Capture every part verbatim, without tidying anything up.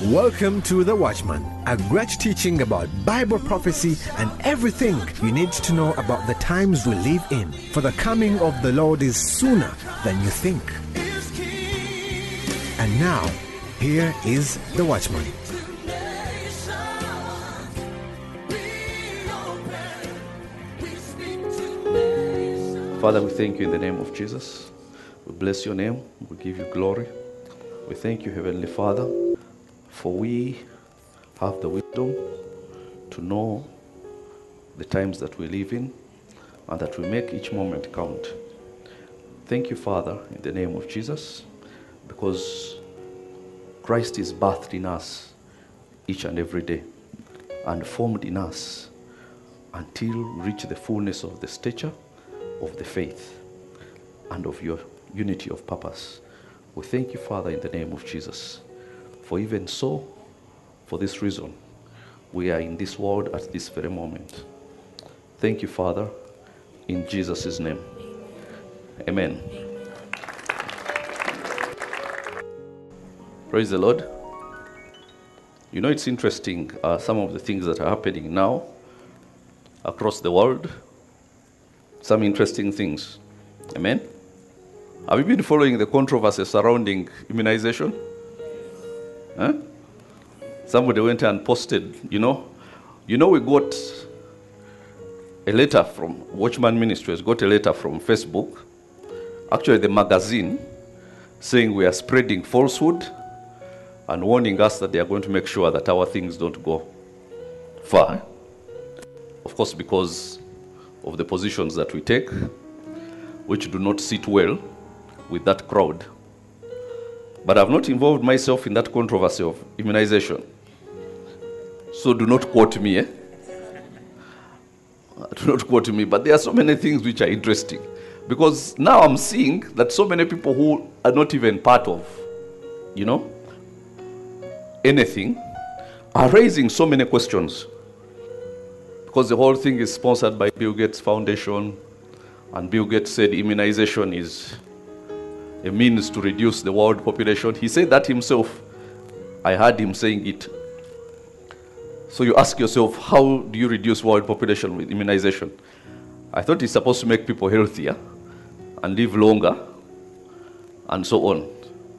Welcome to The Watchman, a great teaching about Bible prophecy and everything you need to know about the times we live in. For the coming of the Lord is sooner than you think. And now, here is The Watchman. Father, we thank you in the name of Jesus. We bless your name. We give you glory. We thank you, Heavenly Father, for we have the wisdom to know the times that we live in and that we make each moment count. Thank you, Father, in the name of Jesus, because Christ is birthed in us each and every day and formed in us until we reach the fullness of the stature of the faith and of your unity of purpose. We thank you, Father, in the name of Jesus. For even so, for this reason, we are in this world at this very moment. Thank you, Father, in Jesus' name. Amen. Praise the Lord. You know, it's interesting, uh, some of the things that are happening now across the world. Some interesting things. Amen? Have you been following the controversy surrounding immunization? Huh? Somebody went and posted, you know, you know we got a letter from Watchman Ministries, got a letter from Facebook, actually the magazine, saying we are spreading falsehood and warning us that they are going to make sure that our things don't go far. Of course, because of the positions that we take, which do not sit well with that crowd. But I've not involved myself in that controversy of immunization. So do not quote me. Eh? Do not quote me. But there are so many things which are interesting. Because now I'm seeing that so many people who are not even part of, you know, anything, are raising so many questions. Because the whole thing is sponsored by Bill Gates Foundation, and Bill Gates said immunization is a means to reduce the world population. He said that himself. I heard him saying it. So you ask yourself, how do you reduce world population with immunization? I thought it's supposed to make people healthier and live longer and so on.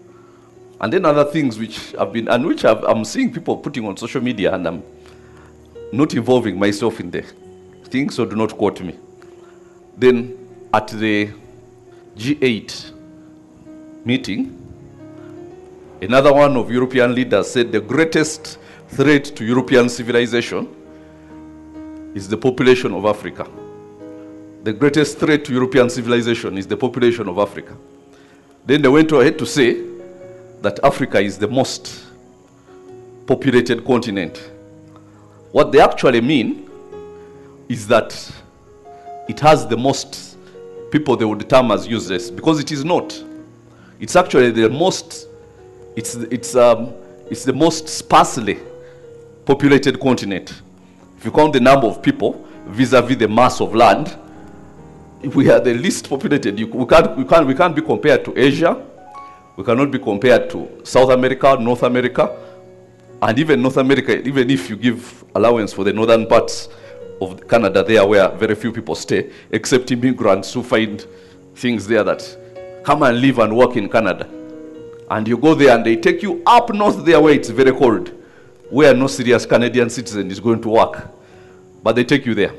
And then other things which have been, and which I've, I'm seeing people putting on social media, and I'm not involving myself in the thing, so do not quote me. Then at the G eight meeting, another one of European leaders said the greatest threat to European civilization is the population of Africa. The greatest threat to European civilization is the population of Africa. Then they went ahead to say that Africa is the most populated continent. What they actually mean is that it has the most people they would term as useless, because it is not. It's actually the most, it's, it's, um, it's the most sparsely populated continent. If you count the number of people vis-a-vis the mass of land, we are the least populated. You, we, can't, we, can't, we can't be compared to Asia. We cannot be compared to South America, North America, and even North America, even if you give allowance for the northern parts of Canada there where very few people stay, except immigrants who find things there that come and live and work in Canada. And you go there and they take you up north there where it's very cold, where no serious Canadian citizen is going to work. But they take you there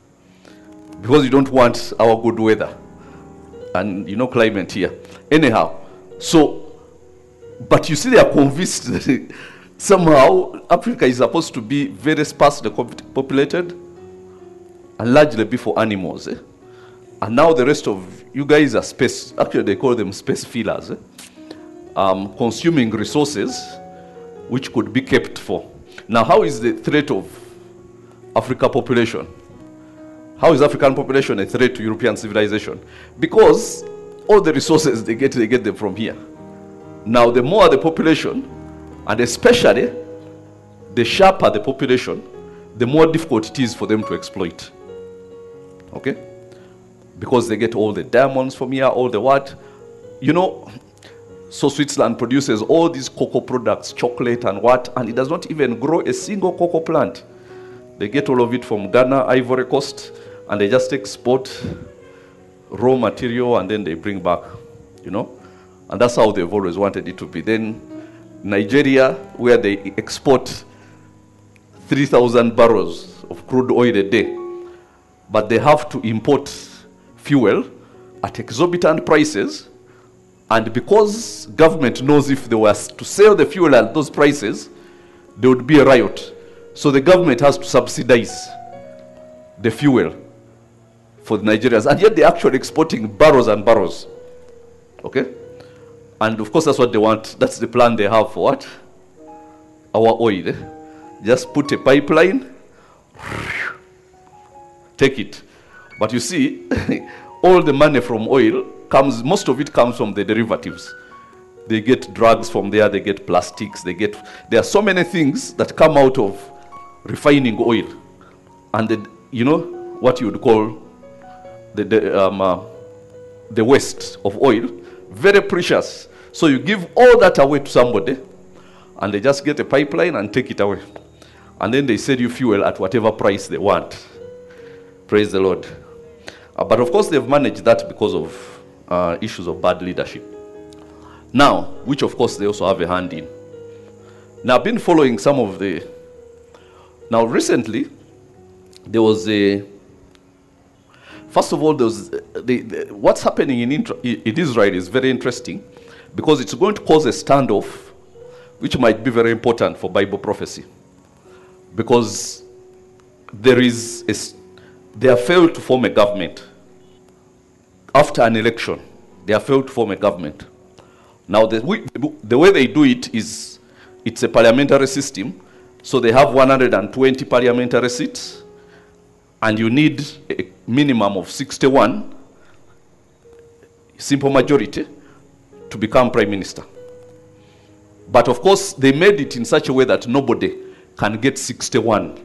because you don't want our good weather and, you know, climate here. Anyhow, so, but you see they are convinced that somehow Africa is supposed to be very sparsely populated and largely be for animals. Eh? And now the rest of you guys are space, actually they call them space fillers, eh? um, consuming resources which could be kept for. Now, how is the threat of Africa population? How is African population a threat to European civilization? Because all the resources they get, they get them from here. Now, the more the population, and especially the sharper the population, the more difficult it is for them to exploit. Okay? Because they get all the diamonds from here, all the what. You know, So Switzerland produces all these cocoa products, chocolate and what, and it does not even grow a single cocoa plant. They get all of it from Ghana, Ivory Coast, and they just export raw material and then they bring back, you know. And that's how they've always wanted it to be. Then Nigeria, where they export three thousand barrels of crude oil a day, but they have to import fuel at exorbitant prices. And because government knows if they were to sell the fuel at those prices, there would be a riot. So the government has to subsidize the fuel for the Nigerians. And yet they're actually exporting barrels and barrels. Okay? And of course that's what they want. That's the plan they have for what? Our oil. Eh? Just put a pipeline, take it. But you see, all the money from oil comes, most of it comes from the derivatives. They get drugs from there, they get plastics, they get, there are so many things that come out of refining oil. And the, you know, what you would call the, the, um, uh, the waste of oil, very precious. So you give all that away to somebody, and they just get a pipeline and take it away. And then they sell you fuel at whatever price they want. Praise the Lord. Uh, but of course they've managed that because of uh, issues of bad leadership. Now, which of course they also have a hand in. Now I've been following some of the, now recently there was a, first of all there was, the, the, what's happening in, in Israel is very interesting because it's going to cause a standoff which might be very important for Bible prophecy. Because there is, a, they have failed to form a government. After an election, they have failed to form a government. Now, the, the way they do it is, it's a parliamentary system. So they have one hundred twenty parliamentary seats, and you need a minimum of sixty-one, simple majority, to become prime minister. But of course, they made it in such a way that nobody can get sixty-one.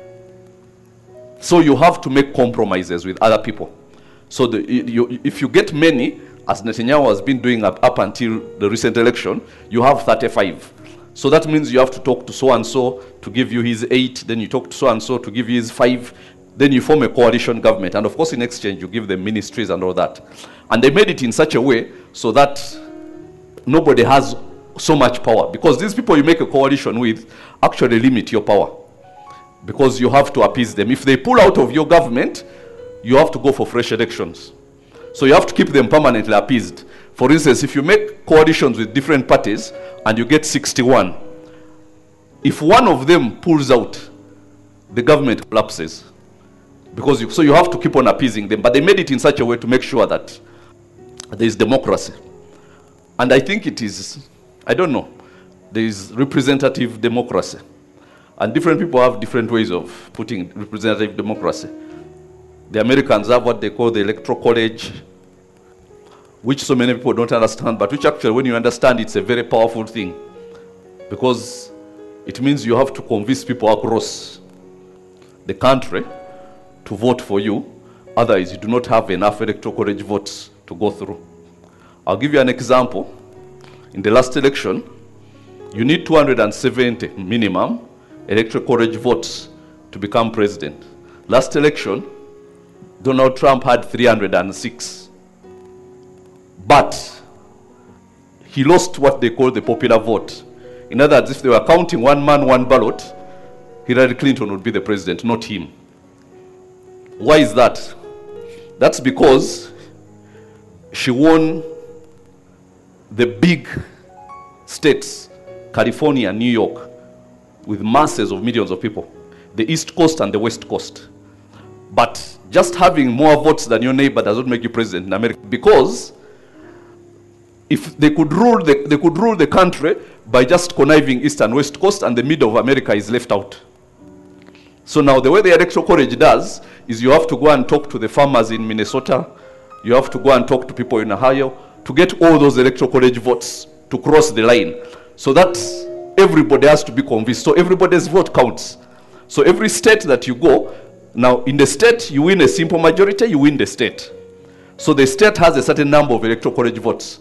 So you have to make compromises with other people. So the, you, if you get many, as Netanyahu has been doing up, up until the recent election, you have thirty-five. So that means you have to talk to so-and-so to give you his eight, then you talk to so-and-so to give you his five, then you form a coalition government. And of course in exchange you give them ministries and all that. And they made it in such a way so that nobody has so much power. Because these people you make a coalition with actually limit your power. Because you have to appease them. If they pull out of your government, you have to go for fresh elections. So you have to keep them permanently appeased. For instance, if you make coalitions with different parties and you get sixty-one, if one of them pulls out, the government collapses. Because you, so you have to keep on appeasing them. But they made it in such a way to make sure that there is democracy. And I think it is, I don't know, there is representative democracy. And different people have different ways of putting representative democracy. The Americans have what they call the electoral college, which so many people don't understand, but which actually, when you understand, it's a very powerful thing. Because it means you have to convince people across the country to vote for you. Otherwise, you do not have enough electoral college votes to go through. I'll give you an example. In the last election, you need two hundred seventy minimum electoral college votes to become president. Last election, Donald Trump had three hundred six. But he lost what they call the popular vote. In other words, if they were counting one man, one ballot, Hillary Clinton would be the president, not him. Why is that? That's because she won the big states, California, New York, with masses of millions of people, the East Coast and the West Coast. But just having more votes than your neighbor does not make you president in America, because if they could rule the, they could rule the country by just conniving East and West Coast, and the middle of America is left out. So now the way the electoral college does is you have to go and talk to the farmers in Minnesota, you have to go and talk to people in Ohio to get all those electoral college votes to cross the line. So that everybody has to be convinced. So everybody's vote counts. So every state that you go, now in the state you win a simple majority, you win the state. So the state has a certain number of electoral college votes.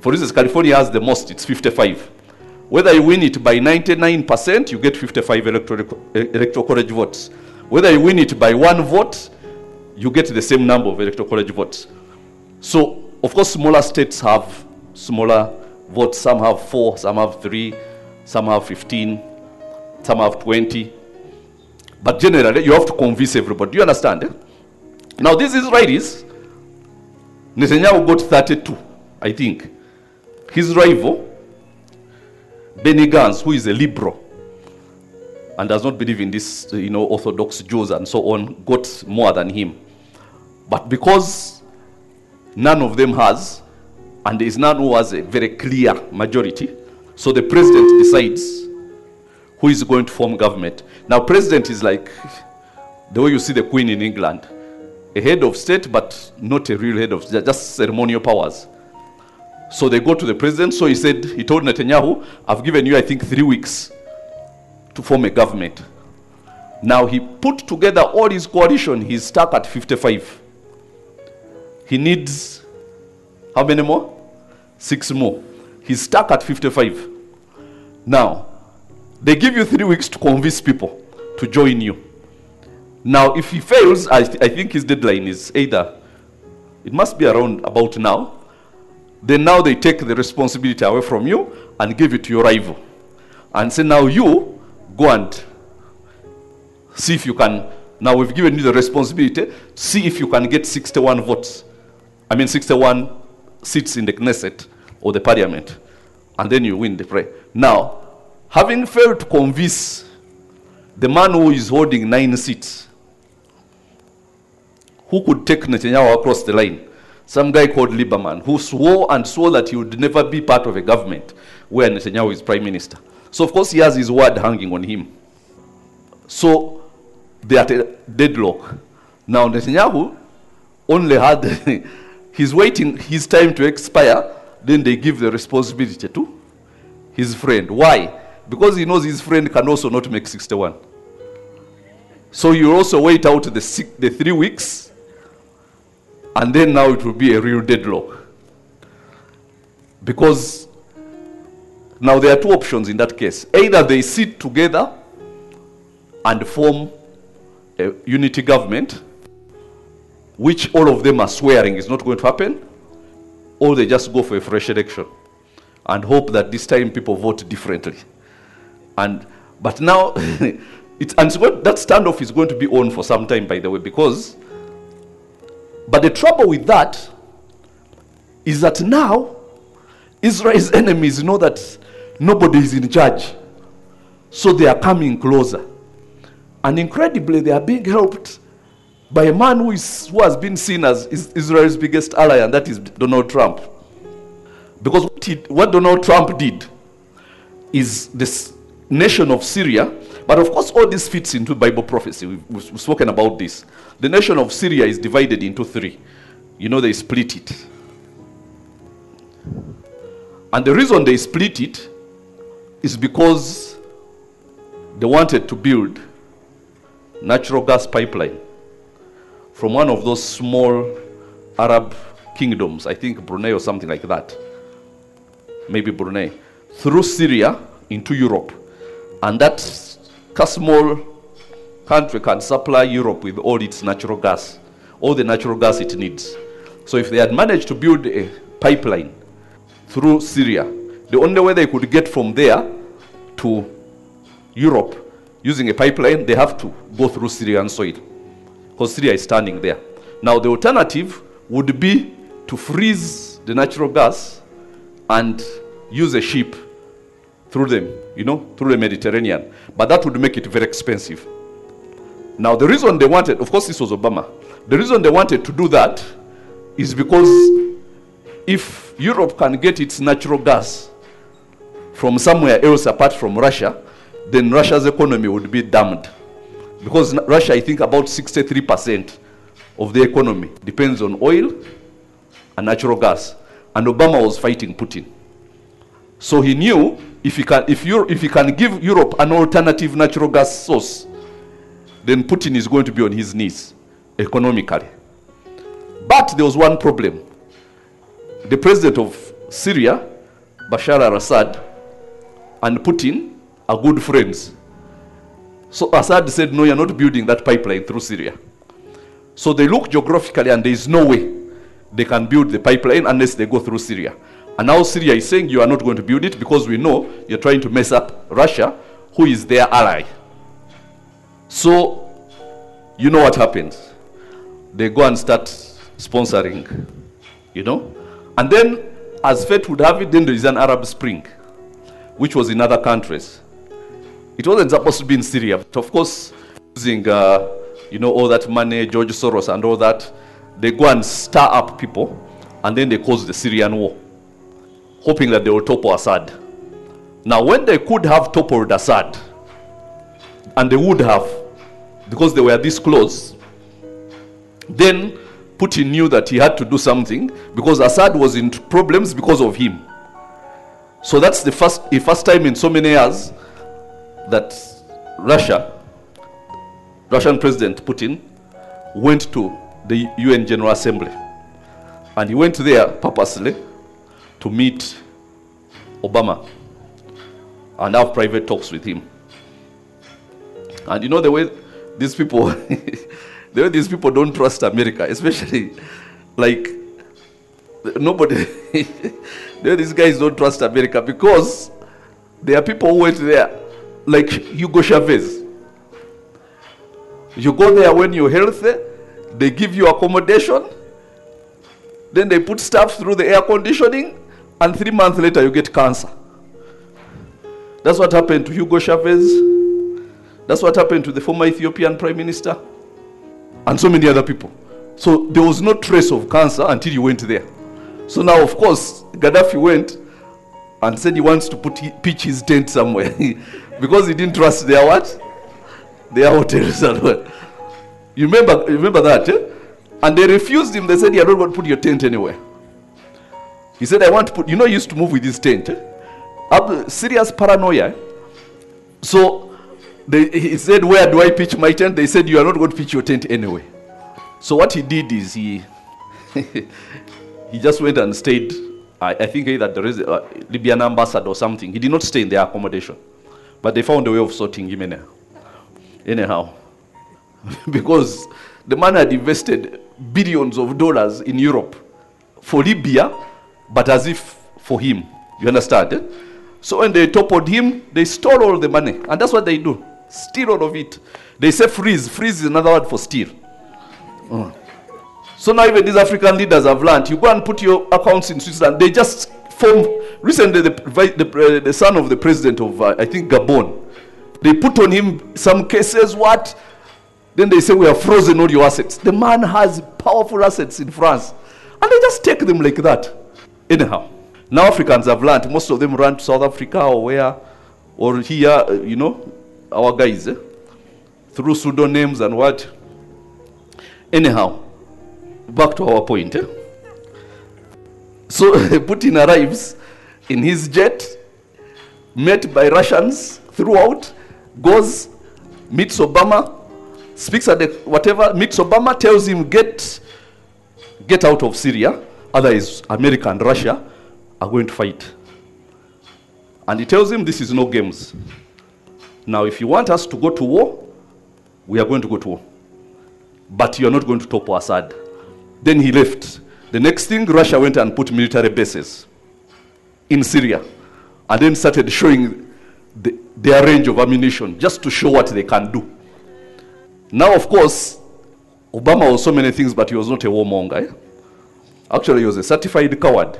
For instance, California has the most, it's fifty-five. Whether you win it by ninety-nine percent, you get fifty-five electoral, electoral college votes. Whether you win it by one vote, you get the same number of electoral college votes. So, of course, smaller states have smaller votes. Some have four, some have three, some have fifteen, some have twenty. But generally, you have to convince everybody. Do you understand? Eh? Now, these Israelis, Netanyahu got thirty-two, I think. His rival, Benny Gantz, who is a liberal and does not believe in this, you know, Orthodox Jews and so on, got more than him. But because none of them has, and there is none who has a very clear majority, so the president decides who is going to form government. Now, president is like the way you see the Queen in England, a head of state, but not a real head of state, just ceremonial powers. So they go to the president. So he said, he told Netanyahu, I've given you, I think, three weeks to form a government. Now he put together all his coalition. He's stuck at fifty-five. He needs, how many more? Six more. He's stuck at fifty-five. Now, they give you three weeks to convince people to join you. Now, if he fails, I, th I think his deadline is either, it must be around about now. Then now they take the responsibility away from you and give it to your rival. And say, now you go and see if you can, now we've given you the responsibility, see if you can get sixty-one votes. I mean sixty-one seats in the Knesset or the parliament. And then you win the fray. Now, having failed to convince the man who is holding nine seats, who could take Netanyahu across the line? Some guy called Lieberman, who swore and swore that he would never be part of a government where Netanyahu is prime minister. So, of course, he has his word hanging on him. So, they are at a deadlock. Now, Netanyahu only had, he's waiting his time to expire, then they give the responsibility to his friend. Why? Because he knows his friend can also not make sixty-one. So, you also wait out the, six, the three weeks, and then now it will be a real deadlock. Because now there are two options in that case. Either they sit together and form a unity government, which all of them are swearing is not going to happen, or they just go for a fresh election and hope that this time people vote differently. And but now, it's, and so that standoff is going to be on for some time, by the way, because but the trouble with that is that now Israel's enemies know that nobody is in charge. So they are coming closer. And incredibly, they are being helped by a man who, is, who has been seen as Israel's biggest ally, and that is Donald Trump. Because what, he, what Donald Trump did is this nation of Syria, but of course all this fits into Bible prophecy. We've, we've spoken about this. The nation of Syria is divided into three. You know, they split it. And the reason they split it is because they wanted to build natural gas pipeline from one of those small Arab kingdoms, I think Brunei or something like that, maybe Brunei, through Syria into Europe. And that small country can supply Europe with all its natural gas, all the natural gas it needs. So if they had managed to build a pipeline through Syria, the only way they could get from there to Europe using a pipeline, they have to go through Syrian soil, because Syria is standing there. Now the alternative would be to freeze the natural gas and use a ship through them, you know, through the Mediterranean. But that would make it very expensive. Now the reason they wanted, of course this was Obama, the reason they wanted to do that is because if Europe can get its natural gas from somewhere else apart from Russia, then Russia's economy would be damned. Because Russia, I think about sixty-three percent of the economy depends on oil and natural gas. And Obama was fighting Putin. So he knew if he can, if Europe, if he can give Europe an alternative natural gas source, then Putin is going to be on his knees economically. But there was one problem. The president of Syria, Bashar al-Assad, and Putin are good friends. So Assad said, no, you're not building that pipeline through Syria. So they look geographically and there is no way they can build the pipeline unless they go through Syria. And now Syria is saying you are not going to build it because we know you're trying to mess up Russia, who is their ally. So, you know what happens. They go and start sponsoring, you know. And then, as fate would have it, then there is an Arab Spring, which was in other countries. It wasn't supposed to be in Syria, but of course, using, uh, you know, all that money, George Soros and all that, they go and stir up people, and then they cause the Syrian war, hoping that they will topple Assad. Now, when they could have toppled Assad, and they would have, because they were this close, then Putin knew that he had to do something, because Assad was in problems because of him. So that's the first, the first time in so many years that Russia, Russian President Putin, went to the U N General Assembly. And he went there purposely to meet Obama and have private talks with him. And you know the way these people, the way these people don't trust America, especially like nobody, the way these guys don't trust America, because there are people who went there, like Hugo Chavez. You go there when you're healthy, they give you accommodation, then they put stuff through the air conditioning, and three months later you get cancer. That's what happened to Hugo Chavez. That's what happened to the former Ethiopian Prime Minister, and so many other people. So there was no trace of cancer until you went there. So now, of course, Gaddafi went and said he wants to put pitch his tent somewhere because he didn't trust their what? Their hotels as well. You remember, you remember that? Eh? And they refused him. They said, you're not going to put your tent anywhere. He said, I want to put, you know, he used to move with his tent. Eh? Up, serious paranoia. Eh? So they, he said, where do I pitch my tent? They said, you are not going to pitch your tent anyway. So what he did is he he just went and stayed, I, I think either the res- uh, Libyan ambassador or something. He did not stay in their accommodation. But they found a way of sorting him anyhow. anyhow. Because the man had invested billions of dollars in Europe for Libya, but as if for him. You understand? Eh? So when they toppled him, they stole all the money. And that's what they do. Steal all of it. They say freeze. Freeze is another word for steal. Uh. So now even these African leaders have learned. You go and put your accounts in Switzerland. They just form. Recently, the, the, the son of the president of, uh, I think, Gabon, they put on him some cases, what? Then they say, we have frozen all your assets. The man has powerful assets in France. And they just take them like that. Anyhow. Now Africans have learned. Most of them run to South Africa or where, or here, you know, our guys, eh? Through pseudonyms and what. Anyhow, back to our point. Eh? So Putin arrives in his jet, met by Russians throughout, goes, meets Obama, speaks at the whatever, meets Obama, tells him, get, get out of Syria, otherwise America and Russia are going to fight. And he tells him, this is no games. Now, if you want us to go to war, we are going to go to war. But you are not going to topple Assad. Then he left. The next thing, Russia went and put military bases in Syria. And then started showing the, their range of ammunition, just to show what they can do. Now, of course, Obama was so many things, but he was not a warmonger. Eh? Actually, he was a certified coward.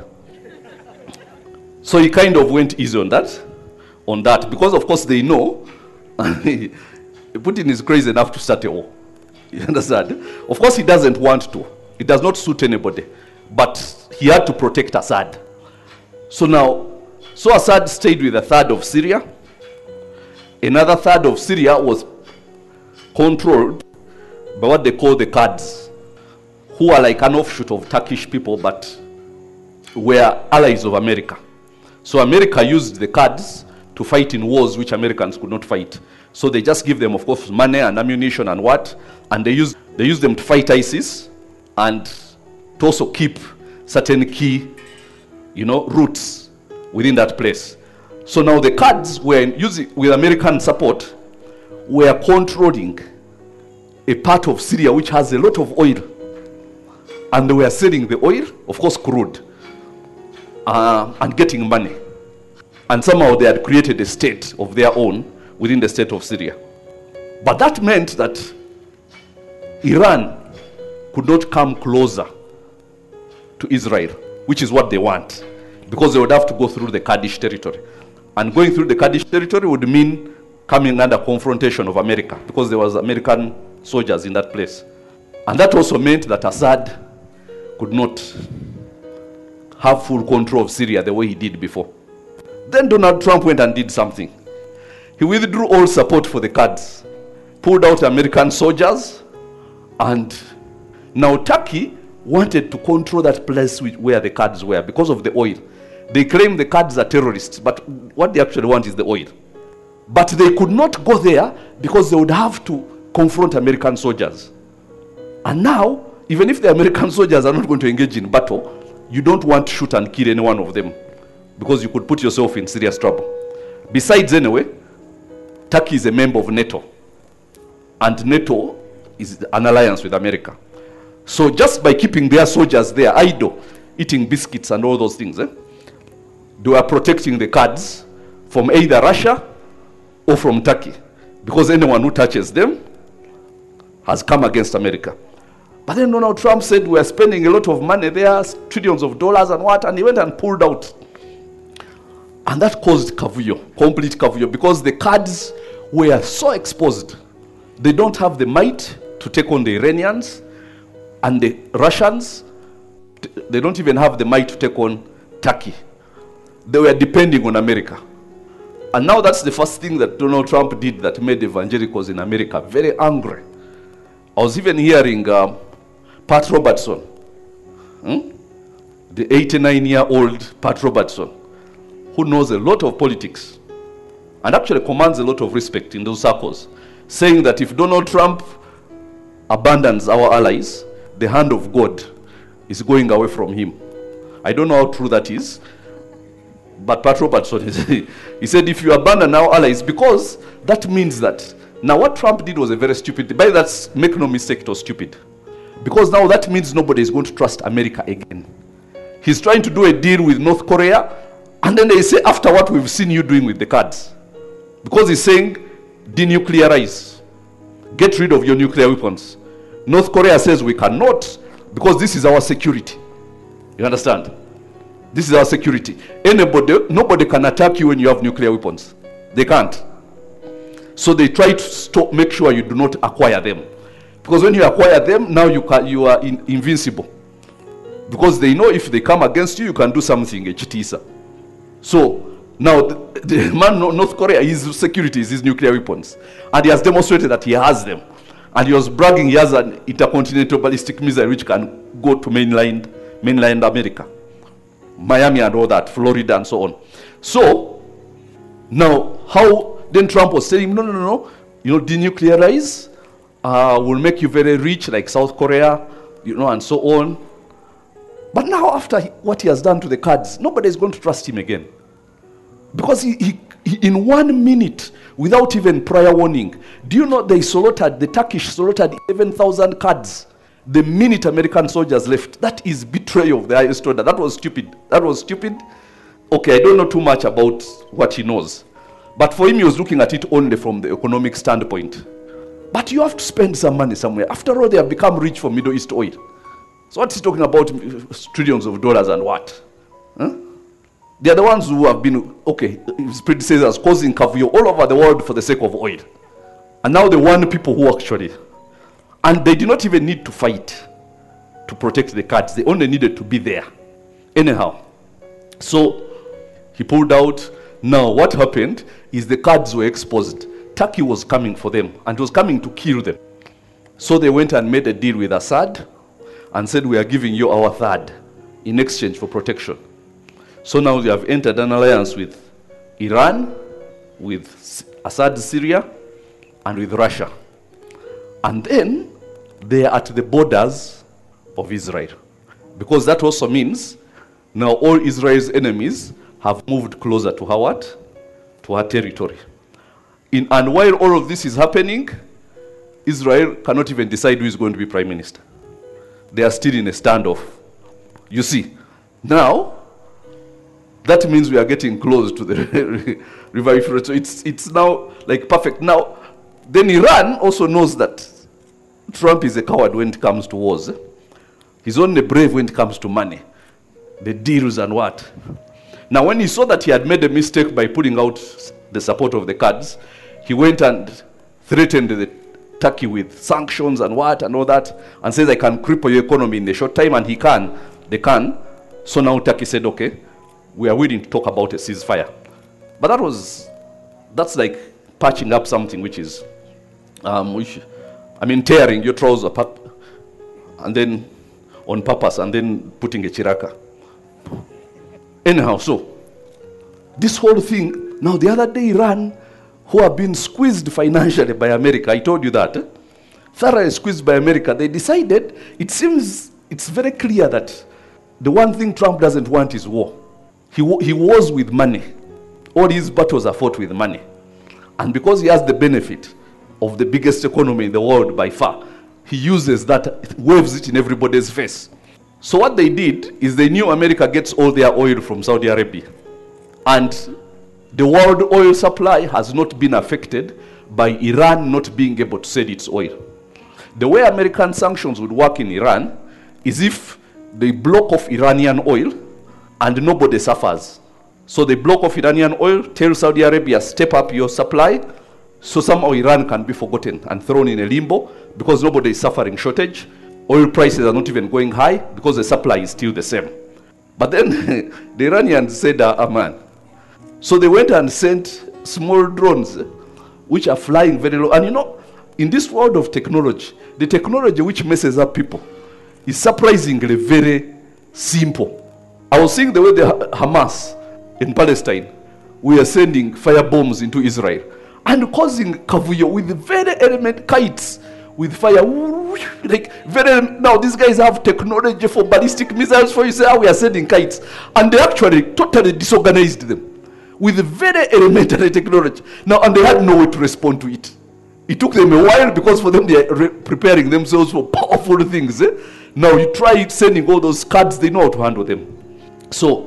So he kind of went easy on that, on that, because of course they know Putin is crazy enough to start a war. You understand? Of course he doesn't want to. It does not suit anybody. But he had to protect Assad. So now, so Assad stayed with a third of Syria. Another third of Syria was controlled by what they call the Kurds, who are like an offshoot of Turkish people, but were allies of America. So America used the Kurds to fight in wars which Americans could not fight. So they just give them, of course, money and ammunition and what, and they use they use them to fight ISIS and to also keep certain key you know, roots within that place. So now the Kurds were using, with American support, were controlling a part of Syria which has a lot of oil. And they were selling the oil, of course crude, uh, and getting money. And somehow they had created a state of their own within the state of Syria. But that meant that Iran could not come closer to Israel, which is what they want, because they would have to go through the Kurdish territory. And going through the Kurdish territory would mean coming under confrontation of America, because there was American soldiers in that place. And that also meant that Assad could not have full control of Syria the way he did before. Then Donald Trump went and did something. He withdrew all support for the Kurds, pulled out American soldiers, and now Turkey wanted to control that place where the Kurds were because of the oil. They claim the Kurds are terrorists, but what they actually want is the oil. But they could not go there because they would have to confront American soldiers. And now, even if the American soldiers are not going to engage in battle, you don't want to shoot and kill any one of them because you could put yourself in serious trouble. Besides, anyway, Turkey is a member of NATO, and NATO is an alliance with America. So just by keeping their soldiers there idle, eating biscuits and all those things, eh, they were protecting the Kurds from either Russia or from Turkey, because anyone who touches them has come against America. But then Donald Trump said we are spending a lot of money there, trillions of dollars and what, and he went and pulled out. And that caused kavuyo, complete kavuyo, because the Kurds were so exposed. They don't have the might to take on the Iranians and the Russians. They don't even have the might to take on Turkey. They were depending on America. And now that's the first thing that Donald Trump did that made evangelicals in America very angry. I was even hearing um, Pat Robertson, hmm? the eighty-nine-year-old Pat Robertson, who knows a lot of politics and actually commands a lot of respect in those circles, saying that if Donald Trump abandons our allies, the hand of God is going away from him. I don't know how true that is, but Pat Robertson, he said, if you abandon our allies, because that means that, now what Trump did was a very stupid thing. By that, make no mistake, it was stupid. Because now that means nobody is going to trust America again. He's trying to do a deal with North Korea, and then they say, after what we've seen you doing with the Kurds. Because he's saying, denuclearize. Get rid of your nuclear weapons. North Korea says we cannot, because this is our security. You understand? This is our security. Anybody, nobody can attack you when you have nuclear weapons. They can't. So they try to stop, make sure you do not acquire them. Because when you acquire them, now you can, you are in, invincible. Because they know if they come against you, you can do something, a chitisa. So now the, the man, North Korea, his security is his nuclear weapons. And he has demonstrated that he has them. And he was bragging he has an intercontinental ballistic missile which can go to mainland, mainland America. Miami and all that, Florida and so on. So, now, how then Trump was saying, no, no, no, no, you know, denuclearize, uh, will make you very rich like South Korea, you know, and so on. But now after he, what he has done to the Kurds, nobody is going to trust him again. Because he, he, he, in one minute, without even prior warning, do you know they slaughtered, the Turkish slaughtered eleven thousand Kurds the minute American soldiers left? That is betrayal of the highest order. That was stupid. That was stupid. Okay, I don't know too much about what he knows. But for him, he was looking at it only from the economic standpoint. But you have to spend some money somewhere. After all, they have become rich from Middle East oil. So what is he talking about? Trillions of dollars and what? Huh? They are the ones who have been, okay, his predecessors causing kavuyo all over the world for the sake of oil. And now they want people who actually, and they did not even need to fight to protect the Kurds. They only needed to be there. Anyhow, so he pulled out. Now what happened is the Kurds were exposed. Turkey was coming for them and was coming to kill them. So they went and made a deal with Assad and said, we are giving you our third in exchange for protection. So now they have entered an alliance with Iran, with Assad Syria, and with Russia. And then they are at the borders of Israel. Because that also means Now all Israel's enemies have moved closer to her what? To her territory. In, and while all of this is happening, Israel cannot even decide who is going to be prime minister. They are still in a standoff. You see, now, that means we are getting close to the river Euphrates. So it's, it's now like perfect. Now, then Iran also knows that Trump is a coward when it comes to wars. He's only brave when it comes to money, the deals and what. Now, when he saw that he had made a mistake by putting out the support of the Kurds, he went and threatened the Turkey with sanctions and what and all that, and says, I can cripple your economy in a short time, and he can. They can. So now Turkey said, okay, we are willing to talk about a ceasefire. But that was, that's like patching up something which is, um, which, I mean, tearing your trousers apart, and then on purpose, and then putting a chiraka. Anyhow, so this whole thing, now the other day Iran, who have been squeezed financially by America, I told you that, eh? thoroughly squeezed by America, they decided, it seems, it's very clear that the one thing Trump doesn't want is war. He, he wars with money. All his battles are fought with money. And because he has the benefit of the biggest economy in the world by far, he uses that, waves it in everybody's face. So what they did is they knew America gets all their oil from Saudi Arabia. And the world oil supply has not been affected by Iran not being able to sell its oil. The way American sanctions would work in Iran is if they block off Iranian oil and nobody suffers. So they block off Iranian oil, tell Saudi Arabia, step up your supply, so somehow Iran can be forgotten and thrown in a limbo because nobody is suffering shortage. Oil prices are not even going high because the supply is still the same. But then the Iranians said, ah, man. So they went and sent small drones which are flying very low. And you know, in this world of technology, the technology which messes up people is surprisingly very simple. I was seeing the way the Hamas in Palestine, we are sending fire bombs into Israel and causing kavuyo with very element kites with fire. Like very, now these guys have technology for ballistic missiles, for you say, oh, we are sending kites. And they actually totally disorganized them with very elementary technology. Now, and they had no way to respond to it. It took them a while because for them they are preparing themselves for powerful things. Eh? Now you try sending all those cards, they know how to handle them. So,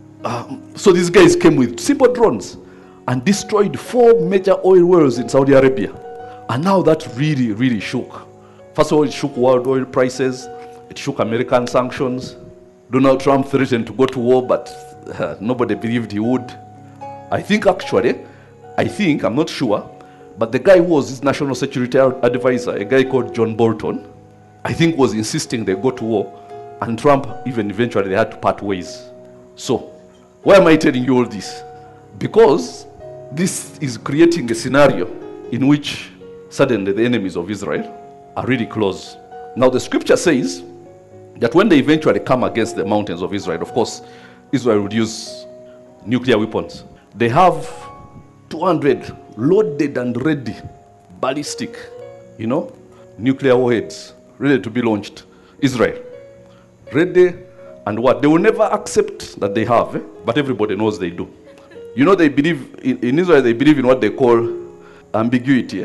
um, so these guys came with simple drones and destroyed four major oil wells in Saudi Arabia. And now that really, really shook. First of all, it shook world oil prices. It shook American sanctions. Donald Trump threatened to go to war, but uh, nobody believed he would. I think actually, I think, I'm not sure, but the guy who was his national security advisor, a guy called John Bolton, I think was insisting they go to war, and Trump even eventually they had to part ways. So, why am I telling you all this? Because this is creating a scenario in which suddenly the enemies of Israel are really close. Now the scripture says that when they eventually come against the mountains of Israel, of course, Israel would use nuclear weapons. They have two hundred loaded and ready ballistic, you know, nuclear warheads ready to be launched. Israel, ready and what? They will never accept that they have, eh? But everybody knows they do. You know, they believe, in, in Israel, they believe in what they call ambiguity. Eh?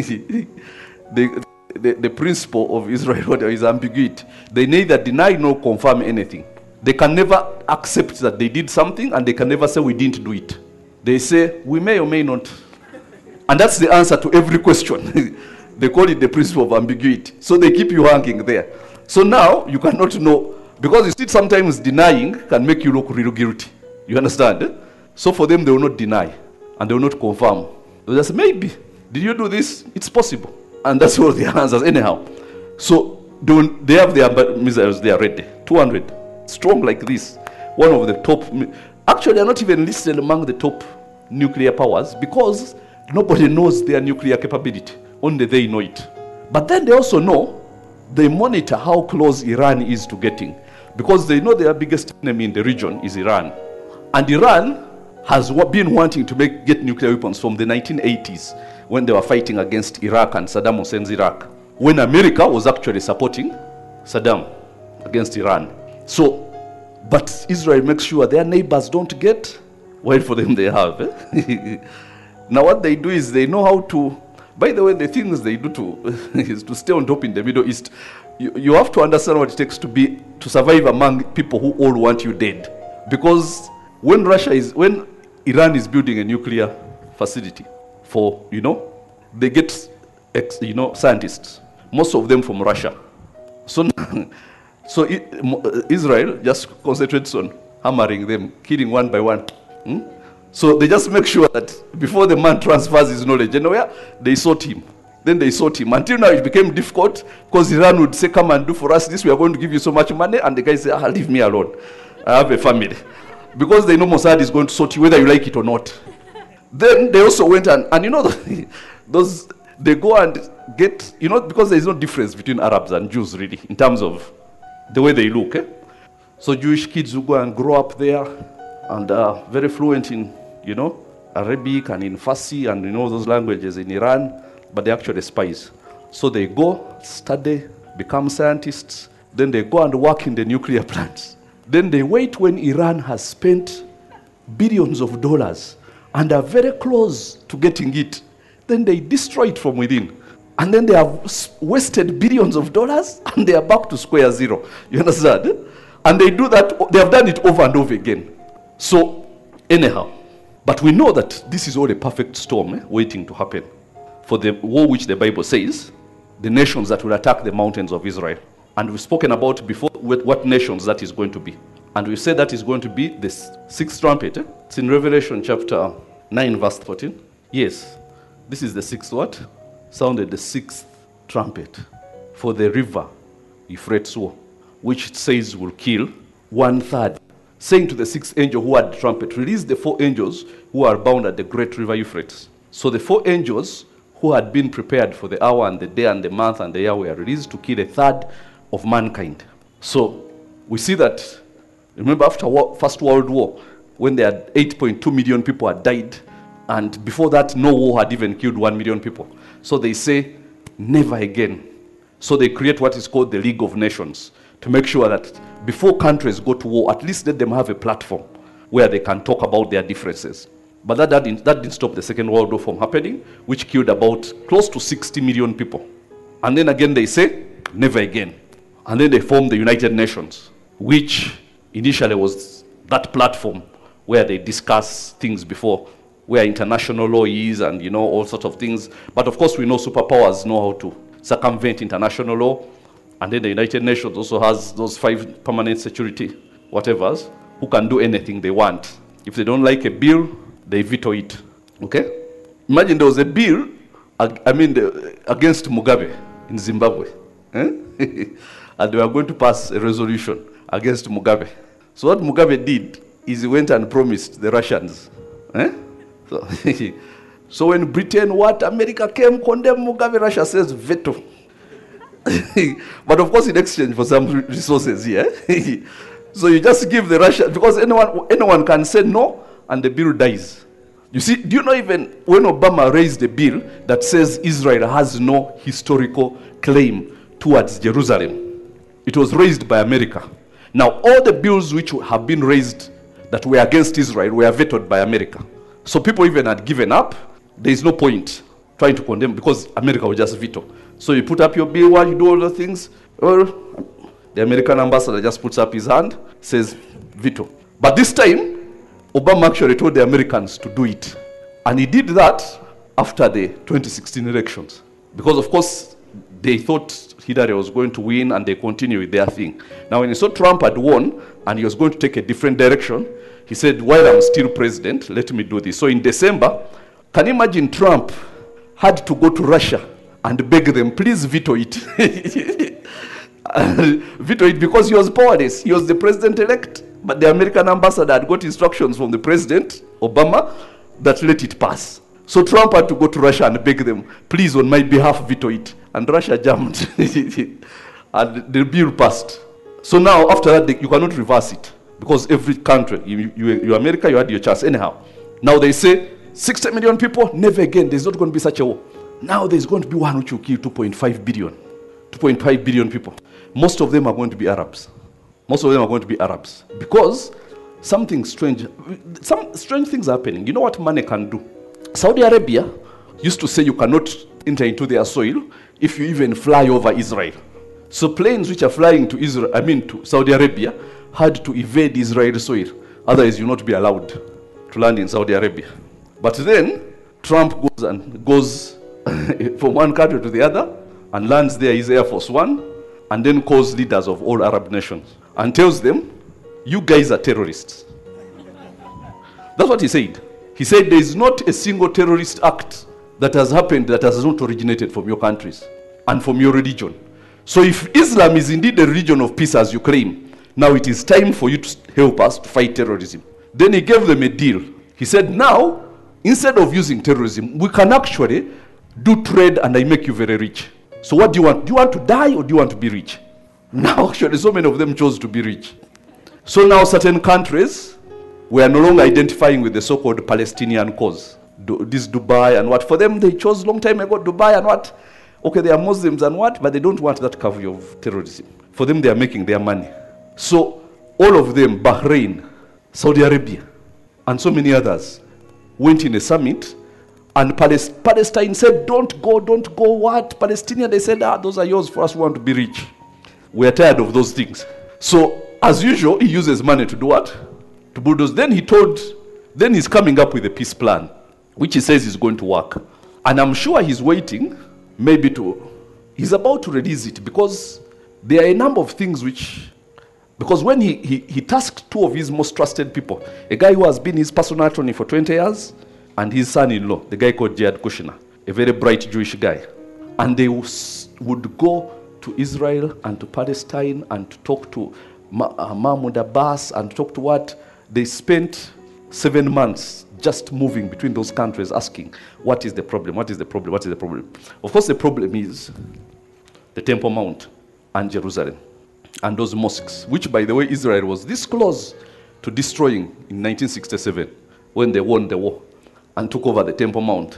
the, the, the principle of Israel is ambiguity. They neither deny nor confirm anything. They can never accept that they did something, and they can never say we didn't do it. They say, we may or may not. And that's the answer to every question. They call it the principle of ambiguity. So they keep you hanging there. So now, you cannot know, because you see sometimes denying can make you look real guilty. You understand? Eh? So for them, they will not deny, and they will not confirm. They just say, maybe. Did you do this? It's possible. And that's all the answers anyhow. So they have their missiles, they are ready. two hundred. Strong like this. One of the top, actually are not even listed among the top nuclear powers because nobody knows their nuclear capability. Only they know it. But then they also know, they monitor how close Iran is to getting, because they know their biggest enemy in the region is Iran. And Iran has been wanting to make, get nuclear weapons from the nineteen eighties when they were fighting against Iraq and Saddam Hussein's Iraq, when America was actually supporting Saddam against Iran. So But Israel makes sure their neighbors don't get, while for them they have. Eh? Now what they do is they know how to, by the way, the things they do to is to stay on top in the Middle East. You, you have to understand what it takes to be to survive among people who all want you dead. Because when Russia is, when Iran is building a nuclear facility for, you know, they get, ex, you know, scientists, most of them from Russia. So, so Israel just concentrates on hammering them, killing one by one. Hmm? So they just make sure that before the man transfers his knowledge, you know where? They sought him. Then they sought him. Until now it became difficult because Iran would say, come and do for us this, we are going to give you so much money. And the guy say, ah, leave me alone. I have a family. Because they know Mossad is going to sort you whether you like it or not. Then they also went and, and you know, those, they go and get, you know, because there is no difference between Arabs and Jews really, in terms of the way they look. Eh? So Jewish kids who go and grow up there and are very fluent in, you know, Arabic and in Farsi and you know those languages in Iran, but they're actually spies. So they go, study, become scientists, then they go and work in the nuclear plants. Then they wait when Iran has spent billions of dollars and are very close to getting it. Then they destroy it from within. And then they have wasted billions of dollars and they are back to square zero. You understand? And they do that, they have done it over and over again. So, anyhow, but we know that this is all a perfect storm eh, waiting to happen for the war which the Bible says, the nations that will attack the mountains of Israel. And we've spoken about before what nations that is going to be. And we said that is going to be the sixth trumpet. Eh? It's in Revelation chapter nine, verse fourteen. Yes, this is the sixth what? Sounded the sixth trumpet for the river Euphrates war, which it says will kill one third. Saying to the sixth angel who had the trumpet, release the four angels who are bound at the great river Euphrates. So the four angels who had been prepared for the hour and the day and the month and the year were released to kill a third of mankind. So we see that, remember after war, First World War, when they had eight point two million people had died, and before that no war had even killed one million people. So they say, never again. So they create what is called the League of Nations to make sure that before countries go to war, at least let them have a platform where they can talk about their differences. But that, that, didn't, that didn't stop the Second World War from happening, which killed about close to sixty million people. And then again they say, never again. And then they formed the United Nations, which initially was that platform where they discuss things before, where international law is and, you know, all sorts of things. But of course we know superpowers know how to circumvent international law. And then the United Nations also has those five permanent security whatevers who can do anything they want. If they don't like a bill, they veto it. Okay? Imagine there was a bill, I mean, the, against Mugabe in Zimbabwe. Eh? And they were going to pass a resolution against Mugabe. So what Mugabe did is he went and promised the Russians. Eh? So, so when Britain, what, America came, condemned Mugabe, Russia says veto. But of course in exchange for some resources here. Yeah? So you just give the Russian, because anyone, anyone can say no and the bill dies. You see, do you know even when Obama raised a bill that says Israel has no historical claim towards Jerusalem, it was raised by America. Now all the bills which have been raised that were against Israel were vetoed by America. So people even had given up. There is no point trying to condemn because America will just veto. So you put up your bill while you do all the things. Well, the American ambassador just puts up his hand, says veto. But this time, Obama actually told the Americans to do it. And he did that after the twenty sixteen elections. Because of course, they thought Hillary was going to win and they continued with their thing. Now when he saw Trump had won and he was going to take a different direction, he said, while I'm still president, let me do this. So in December, can you imagine Trump had to go to Russia and beg them, please veto it. Veto it because he was powerless. He was the president-elect, but the American ambassador had got instructions from the president, Obama, that let it pass. So Trump had to go to Russia and beg them, please on my behalf veto it. And Russia jammed. And the bill passed. So now after that, you cannot reverse it. Because every country, you, you, you America, you had your chance anyhow. Now they say, sixty million people, never again, there's not going to be such a war. Now there's going to be one which will kill two point five billion. two point five billion people. Most of them are going to be Arabs. Most of them are going to be Arabs. Because something strange, some strange things are happening. You know what money can do? Saudi Arabia used to say you cannot enter into their soil if you even fly over Israel. So planes which are flying to Israel, I mean to Saudi Arabia, had to evade Israeli soil. Otherwise, you'll not be allowed to land in Saudi Arabia. But then, Trump goes and goes from one country to the other and lands there, his Air Force One, and then calls leaders of all Arab nations and tells them, you guys are terrorists. That's what he said. He said there is not a single terrorist act that has happened that has not originated from your countries and from your religion. So if Islam is indeed a religion of peace as you claim, now it is time for you to help us to fight terrorism. Then he gave them a deal. He said, now, instead of using terrorism, we can actually do trade and I make you very rich. So what do you want? Do you want to die or do you want to be rich? Now actually so many of them chose to be rich. So now certain countries were no longer identifying with the so-called Palestinian cause. Du- this Dubai and what. For them they chose long time ago Dubai and what. Okay, they are Muslims and what, but they don't want that cover of terrorism. For them they are making their money. So all of them, Bahrain, Saudi Arabia, and so many others, went in a summit, and Palest- Palestine said, don't go, don't go, what? Palestinians, they said, ah, those are yours for us who want to be rich. We are tired of those things. So, as usual, he uses money to do what? To bulldoze. Then he told, then he's coming up with a peace plan, which he says is going to work. And I'm sure he's waiting, maybe to, he's about to release it, because there are a number of things which, because when he, he, he tasked two of his most trusted people, a guy who has been his personal attorney for twenty years, and his son-in-law, the guy called Jared Kushner, a very bright Jewish guy. And they was, would go to Israel and to Palestine and to talk to Ma- uh, Mahmoud Abbas and to talk to what? They spent seven months just moving between those countries asking, what is the problem, what is the problem, what is the problem? Of course, the problem is the Temple Mount and Jerusalem and those mosques, which, by the way, Israel was this close to destroying in nineteen sixty-seven when they won the war and took over the Temple Mount.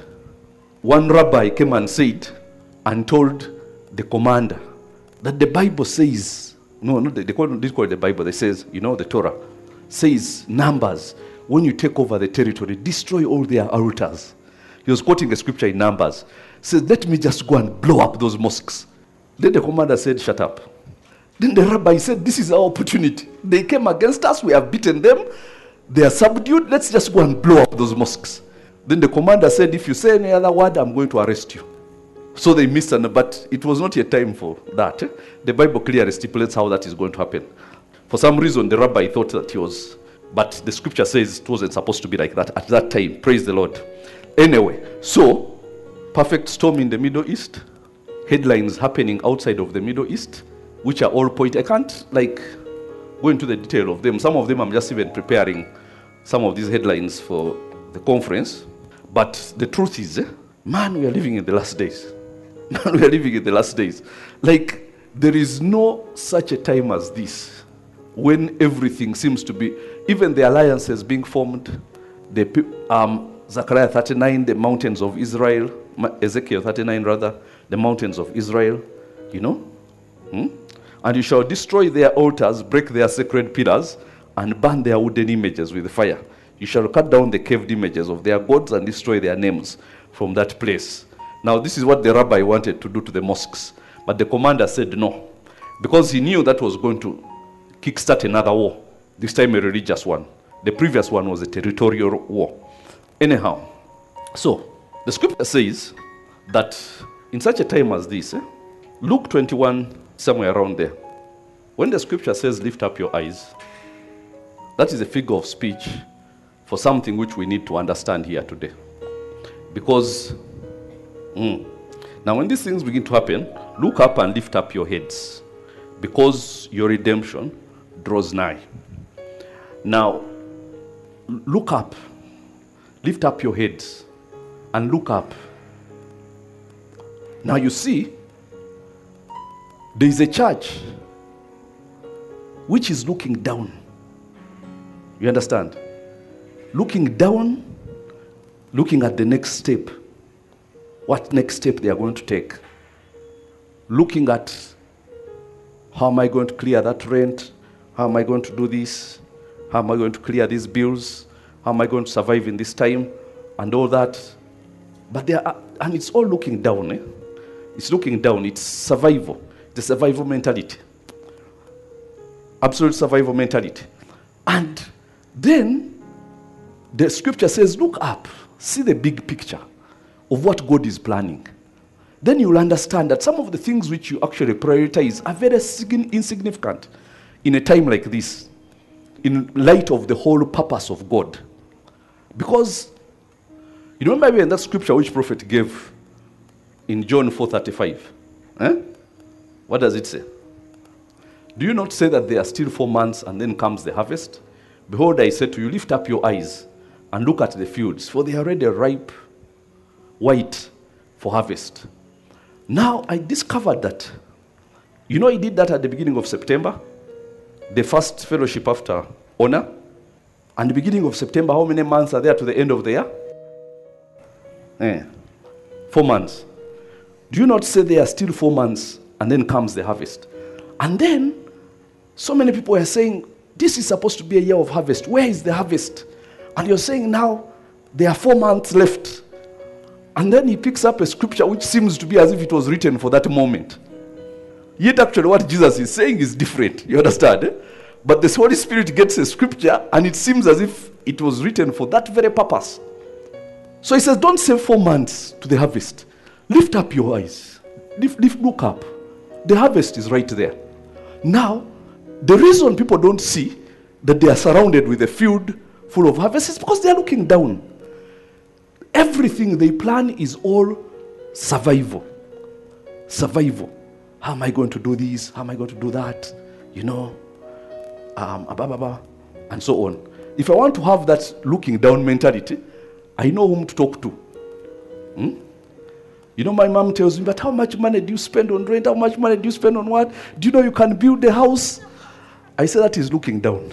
One rabbi came and said and told the commander that the Bible says, no, no, they, they call, they call it the Bible, they says, you know, the Torah, says, Numbers, when you take over the territory, destroy all their altars. He was quoting a scripture in Numbers. Says, let me just go and blow up those mosques. Then the commander said, shut up. Then the rabbi said, this is our opportunity. They came against us, we have beaten them, they are subdued, let's just go and blow up those mosques. Then the commander said, if you say any other word, I'm going to arrest you. So they missed, an, but it was not yet time for that. The Bible clearly stipulates how that is going to happen. For some reason, the rabbi thought that he was, but the scripture says it wasn't supposed to be like that at that time. Praise the Lord. Anyway, so, perfect storm in the Middle East, headlines happening outside of the Middle East, which are all point. I can't, like, go into the detail of them. Some of them I'm just even preparing some of these headlines for the conference. But the truth is, eh, man, we are living in the last days. Man, we are living in the last days. Like, there is no such a time as this when everything seems to be, even the alliances being formed, the um, Zechariah thirty-nine, the mountains of Israel, Ezekiel thirty-nine rather, the mountains of Israel, you know. Hmm? And you shall destroy their altars, break their sacred pillars, and burn their wooden images with fire. You shall cut down the carved images of their gods and destroy their names from that place. Now, this is what the rabbi wanted to do to the mosques. But the commander said no, because he knew that was going to kickstart another war, this time a religious one. The previous one was a territorial war. Anyhow, so the scripture says that in such a time as this, eh, Luke twenty-one, somewhere around there, when the scripture says lift up your eyes, that is a figure of speech for something which we need to understand here today. Because mm, now when these things begin to happen, look up and lift up your heads, because your redemption draws nigh. Now, look up, lift up your heads, and look up. Now you see, there is a church which is looking down. You understand? Looking down, looking at the next step. What next step they are going to take. Looking at, how am I going to clear that rent? How am I going to do this? How am I going to clear these bills? How am I going to survive in this time? And all that. But they are, and it's all looking down. Eh? It's looking down. It's survival. The survival mentality. Absolute survival mentality. And then the scripture says, look up. See the big picture of what God is planning. Then you'll understand that some of the things which you actually prioritize are very insignificant in a time like this, in light of the whole purpose of God. Because, you remember in that scripture which prophet gave in John four thirty-five? Eh? What does it say? Do you not say that there are still four months and then comes the harvest? Behold, I say to you, lift up your eyes and look at the fields, for they are already ripe, white for harvest. Now, I discovered that, you know, he did that at the beginning of September, the first fellowship after honor. And the beginning of September, how many months are there to the end of the year? Eh, four months. Do you not say there are still four months and then comes the harvest? And then, so many people are saying, this is supposed to be a year of harvest. Where is the harvest? And you're saying now, there are four months left. And then he picks up a scripture which seems to be as if it was written for that moment. Yet actually what Jesus is saying is different. You understand? Eh? But the Holy Spirit gets a scripture and it seems as if it was written for that very purpose. So he says, don't say four months to the harvest. Lift up your eyes. Lift, lift, look up. The harvest is right there. Now, the reason people don't see that they are surrounded with a field full of harvest is because they are looking down. Everything they plan is all survival. Survival. How am I going to do this? How am I going to do that? You know, um, blah, blah, blah, and so on. If I want to have that looking down mentality, I know whom to talk to. Hmm? You know, my mom tells me, but how much money do you spend on rent? How much money do you spend on what? Do you know you can build a house? I say that is looking down.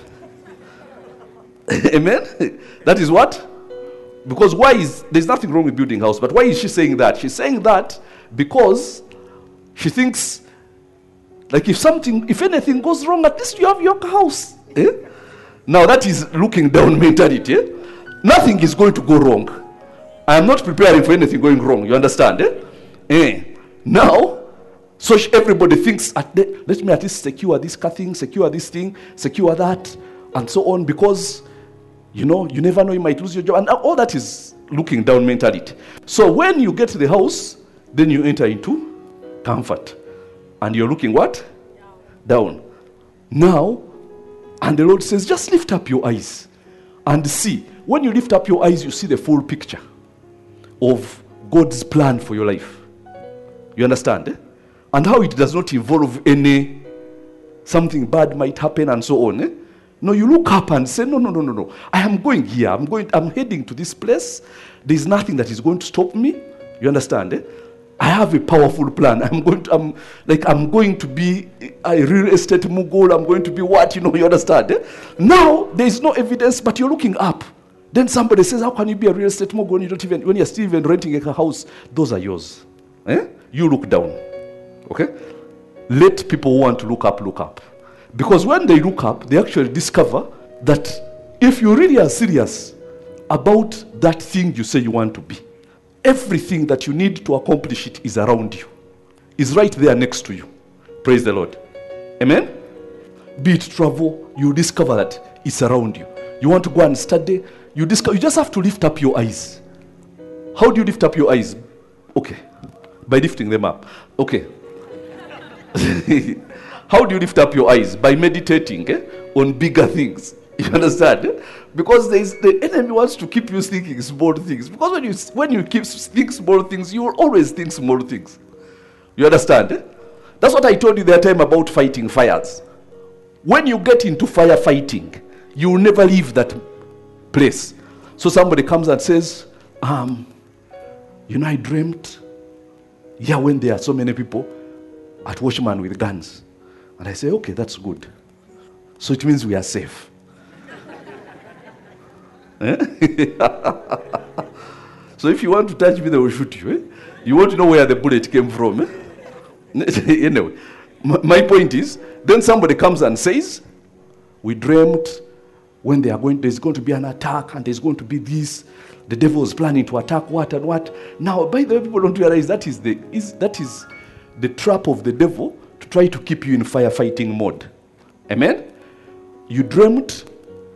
Amen? That is what? Because why is, there's nothing wrong with building a house, but why is she saying that? She's saying that because she thinks, like if something, if anything goes wrong, at least you have your house. Eh? Now that is looking down mentality. Eh? Nothing is going to go wrong. I am not preparing for anything going wrong. You understand? Eh? Eh. Now, so everybody thinks, at the, let me at least secure this thing, secure this thing, secure that, and so on, because, you know, you never know, you might lose your job. And all that is looking down mentality. So when you get to the house, then you enter into comfort. And you're looking what? Down. Down. Now, and the Lord says, just lift up your eyes and see. When you lift up your eyes, you see the full picture of God's plan for your life. You understand? Eh? And how it does not involve any, something bad might happen and so on. Eh? No, you look up and say, no, no, no, no, no. I am going here. I'm going, I'm heading to this place. There's nothing that is going to stop me. You understand? Eh? I have a powerful plan. I'm going to, I'm like, I'm going to be a real estate mogul. I'm going to be what? You know, you understand? Eh? Now, there is no evidence, but you're looking up. Then somebody says, how can you be a real estate mogul when you don't even, when you're still even renting a house? Those are yours. Eh? You look down. Okay? Let people who want to look up, look up. Because when they look up, they actually discover that if you really are serious about that thing you say you want to be, everything that you need to accomplish it is around you. Is right there next to you. Praise the Lord. Amen? Be it travel, you discover that it's around you. You want to go and study, you discover, you just have to lift up your eyes. How do you lift up your eyes? Okay. By lifting them up. Okay. How do you lift up your eyes? By meditating eh, on bigger things. You understand? Eh? Because there is, the enemy wants to keep you thinking small things. Because when you when you keep think small things, you will always think small things. You understand? Eh? That's what I told you that time about fighting fires. When you get into firefighting, you will never leave that place. So somebody comes and says, um, you know, I dreamt, yeah, when there are so many people at Watchman with guns. And I say, okay, that's good. So it means we are safe. Eh? So if you want to touch me, they will shoot you. Eh? You want to know where the bullet came from. Eh? Anyway, my point is, then somebody comes and says, We dreamt when they are going, there's going to be an attack and there's going to be this. The devil is planning to attack what and what. Now, by the way, people don't realize that is the is that is the trap of the devil to try to keep you in firefighting mode. Amen? You dreamt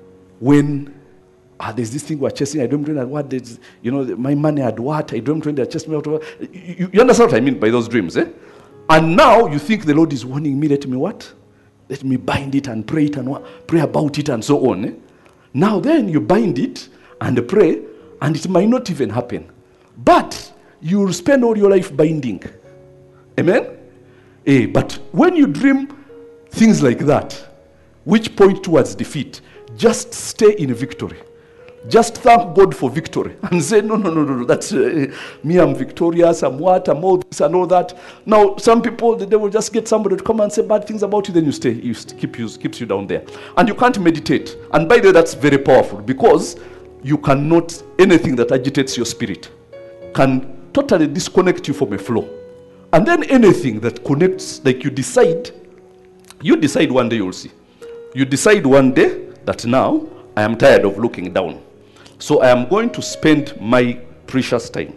when ah, there's this thing we're chasing. I dreamt when what there's, you know, my money had what? I dreamt when they're chasing me out of you, you understand what I mean by those dreams, eh? And now you think the Lord is warning me, let me what? Let me bind it and pray it and what? Pray about it and so on. Eh? Now then you bind it and pray, and it might not even happen. But you will spend all your life binding. Amen? Eh, but when you dream things like that, which point towards defeat, just stay in victory. Just thank God for victory and say, no, no, no, no, no, that's uh, me, I'm victorious, I'm what, I'm all this and all that. Now, some people, the devil just get somebody to come and say bad things about you, then you stay, you keep you, keeps you down there. And you can't meditate. And by the way, that's very powerful because you cannot, anything that agitates your spirit can totally disconnect you from a flow. And then anything that connects, like you decide, you decide one day you'll see. You decide one day that now I am tired of looking down. So I am going to spend my precious time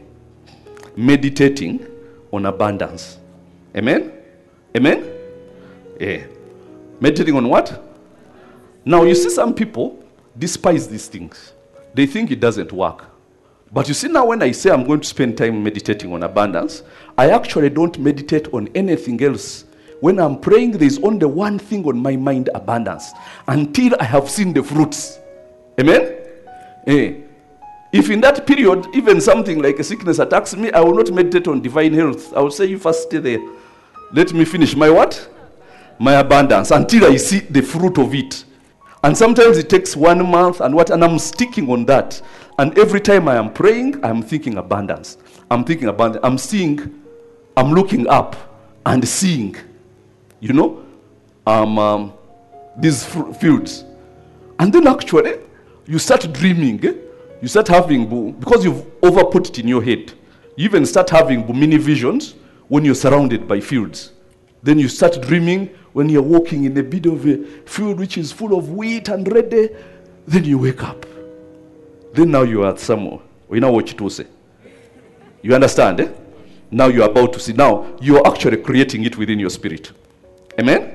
meditating on abundance. Amen? Amen? Yeah. Meditating on what? Now you see some people despise these things. They think it doesn't work. But you see now when I say I'm going to spend time meditating on abundance, I actually don't meditate on anything else. When I'm praying, there's only one thing on my mind, abundance, until I have seen the fruits. Amen? Eh. If in that period, even something like a sickness attacks me, I will not meditate on divine health. I will say, you first stay there. Let me finish my what? My abundance, until I see the fruit of it. And sometimes it takes one month and what, and I'm sticking on that. And every time I am praying, I'm thinking abundance. I'm thinking abundance. I'm seeing, I'm looking up and seeing, you know, um, um, these fr- fields. And then actually, you start dreaming. Eh? You start having, because you've overput it in your head, you even start having mini visions when you're surrounded by fields. Then you start dreaming when you're walking in the middle of a field which is full of wheat and ready. Then you wake up. Then now you are somewhere. We now watch it will say. You understand? Eh? Now you're about to see. Now you're actually creating it within your spirit. Amen?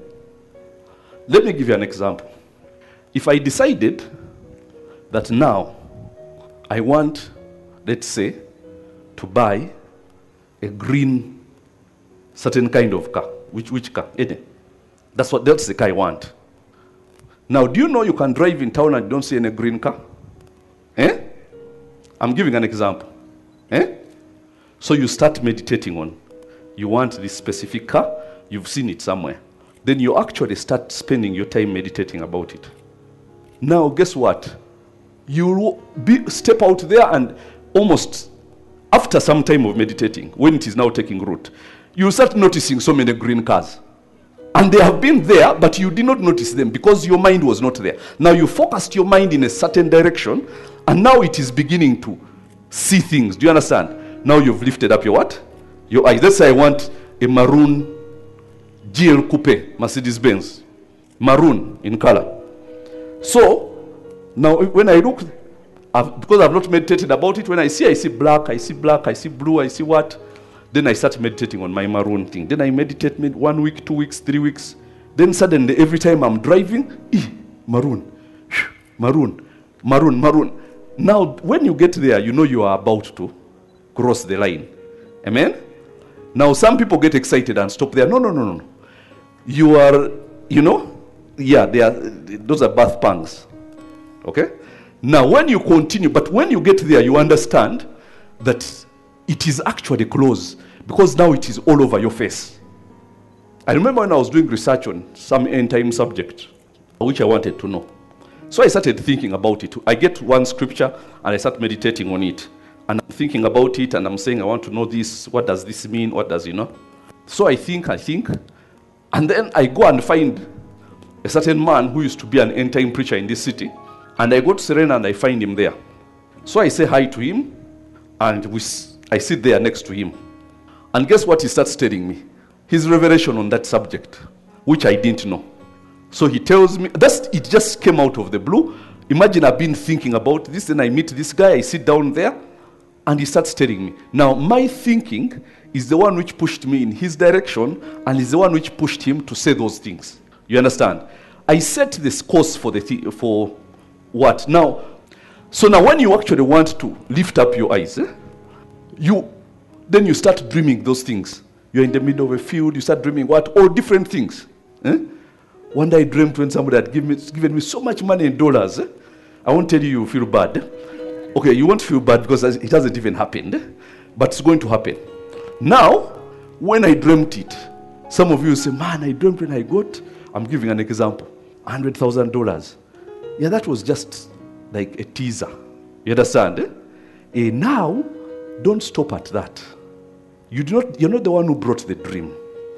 Let me give you an example. If I decided that now I want, let's say, to buy a green certain kind of car. Which which car? Any. That's what that's the car I want. Now, do you know you can drive in town and you don't see any green car? Eh? I'm giving an example. Eh? So you start meditating on, you want this specific car, you've seen it somewhere. Then you actually start spending your time meditating about it. Now, guess what? You will be, step out there and almost after some time of meditating, when it is now taking root, you start noticing so many green cars. And they have been there, but you did not notice them because your mind was not there. Now you focused your mind in a certain direction, and now it is beginning to see things. Do you understand? Now you've lifted up your what? Your eyes. Let's say I want a maroon G L Coupe, Mercedes-Benz. Maroon in color. So, now when I look, I've, because I've not meditated about it, when I see, I see black, I see black, I see blue, I see what? Then I start meditating on my maroon thing. Then I meditate one week, two weeks, three weeks. Then suddenly, every time I'm driving, eh, maroon, maroon, maroon, maroon. Now, when you get there, you know you are about to cross the line. Amen? Now, some people get excited and stop there. No, no, no, no. You are, you know, yeah, they are, those are birth pangs. Okay? Now, when you continue, but when you get there, you understand that it is actually close because now it is all over your face. I remember when I was doing research on some end-time subject, which I wanted to know. So I started thinking about it. I get one scripture and I start meditating on it. And I'm thinking about it and I'm saying, I want to know this. What does this mean? What does, you know? So I think, I think. And then I go and find a certain man who used to be an end-time preacher in this city. And I go to Serena and I find him there. So I say hi to him and we I sit there next to him. And guess what he starts telling me? His revelation on that subject, which I didn't know. So he tells me, that's, it just came out of the blue. Imagine I've been thinking about this, then I meet this guy, I sit down there, and he starts telling me. Now, my thinking is the one which pushed me in his direction, and is the one which pushed him to say those things. You understand? I set this course for the th- for what? Now, so now when you actually want to lift up your eyes, eh, you then you start dreaming those things. You're in the middle of a field, you start dreaming what? All different things. Eh? One day I dreamt when somebody had given me, given me so much money in dollars. Eh? I won't tell you you feel bad. Okay, you won't feel bad because it hasn't even happened. Eh? But it's going to happen. Now, when I dreamt it, some of you say, man, I dreamt when I got, I'm giving an example, one hundred thousand dollars. Yeah, that was just like a teaser. You understand? Eh? Eh, now, don't stop at that. You do not, you're not the one who brought the dream.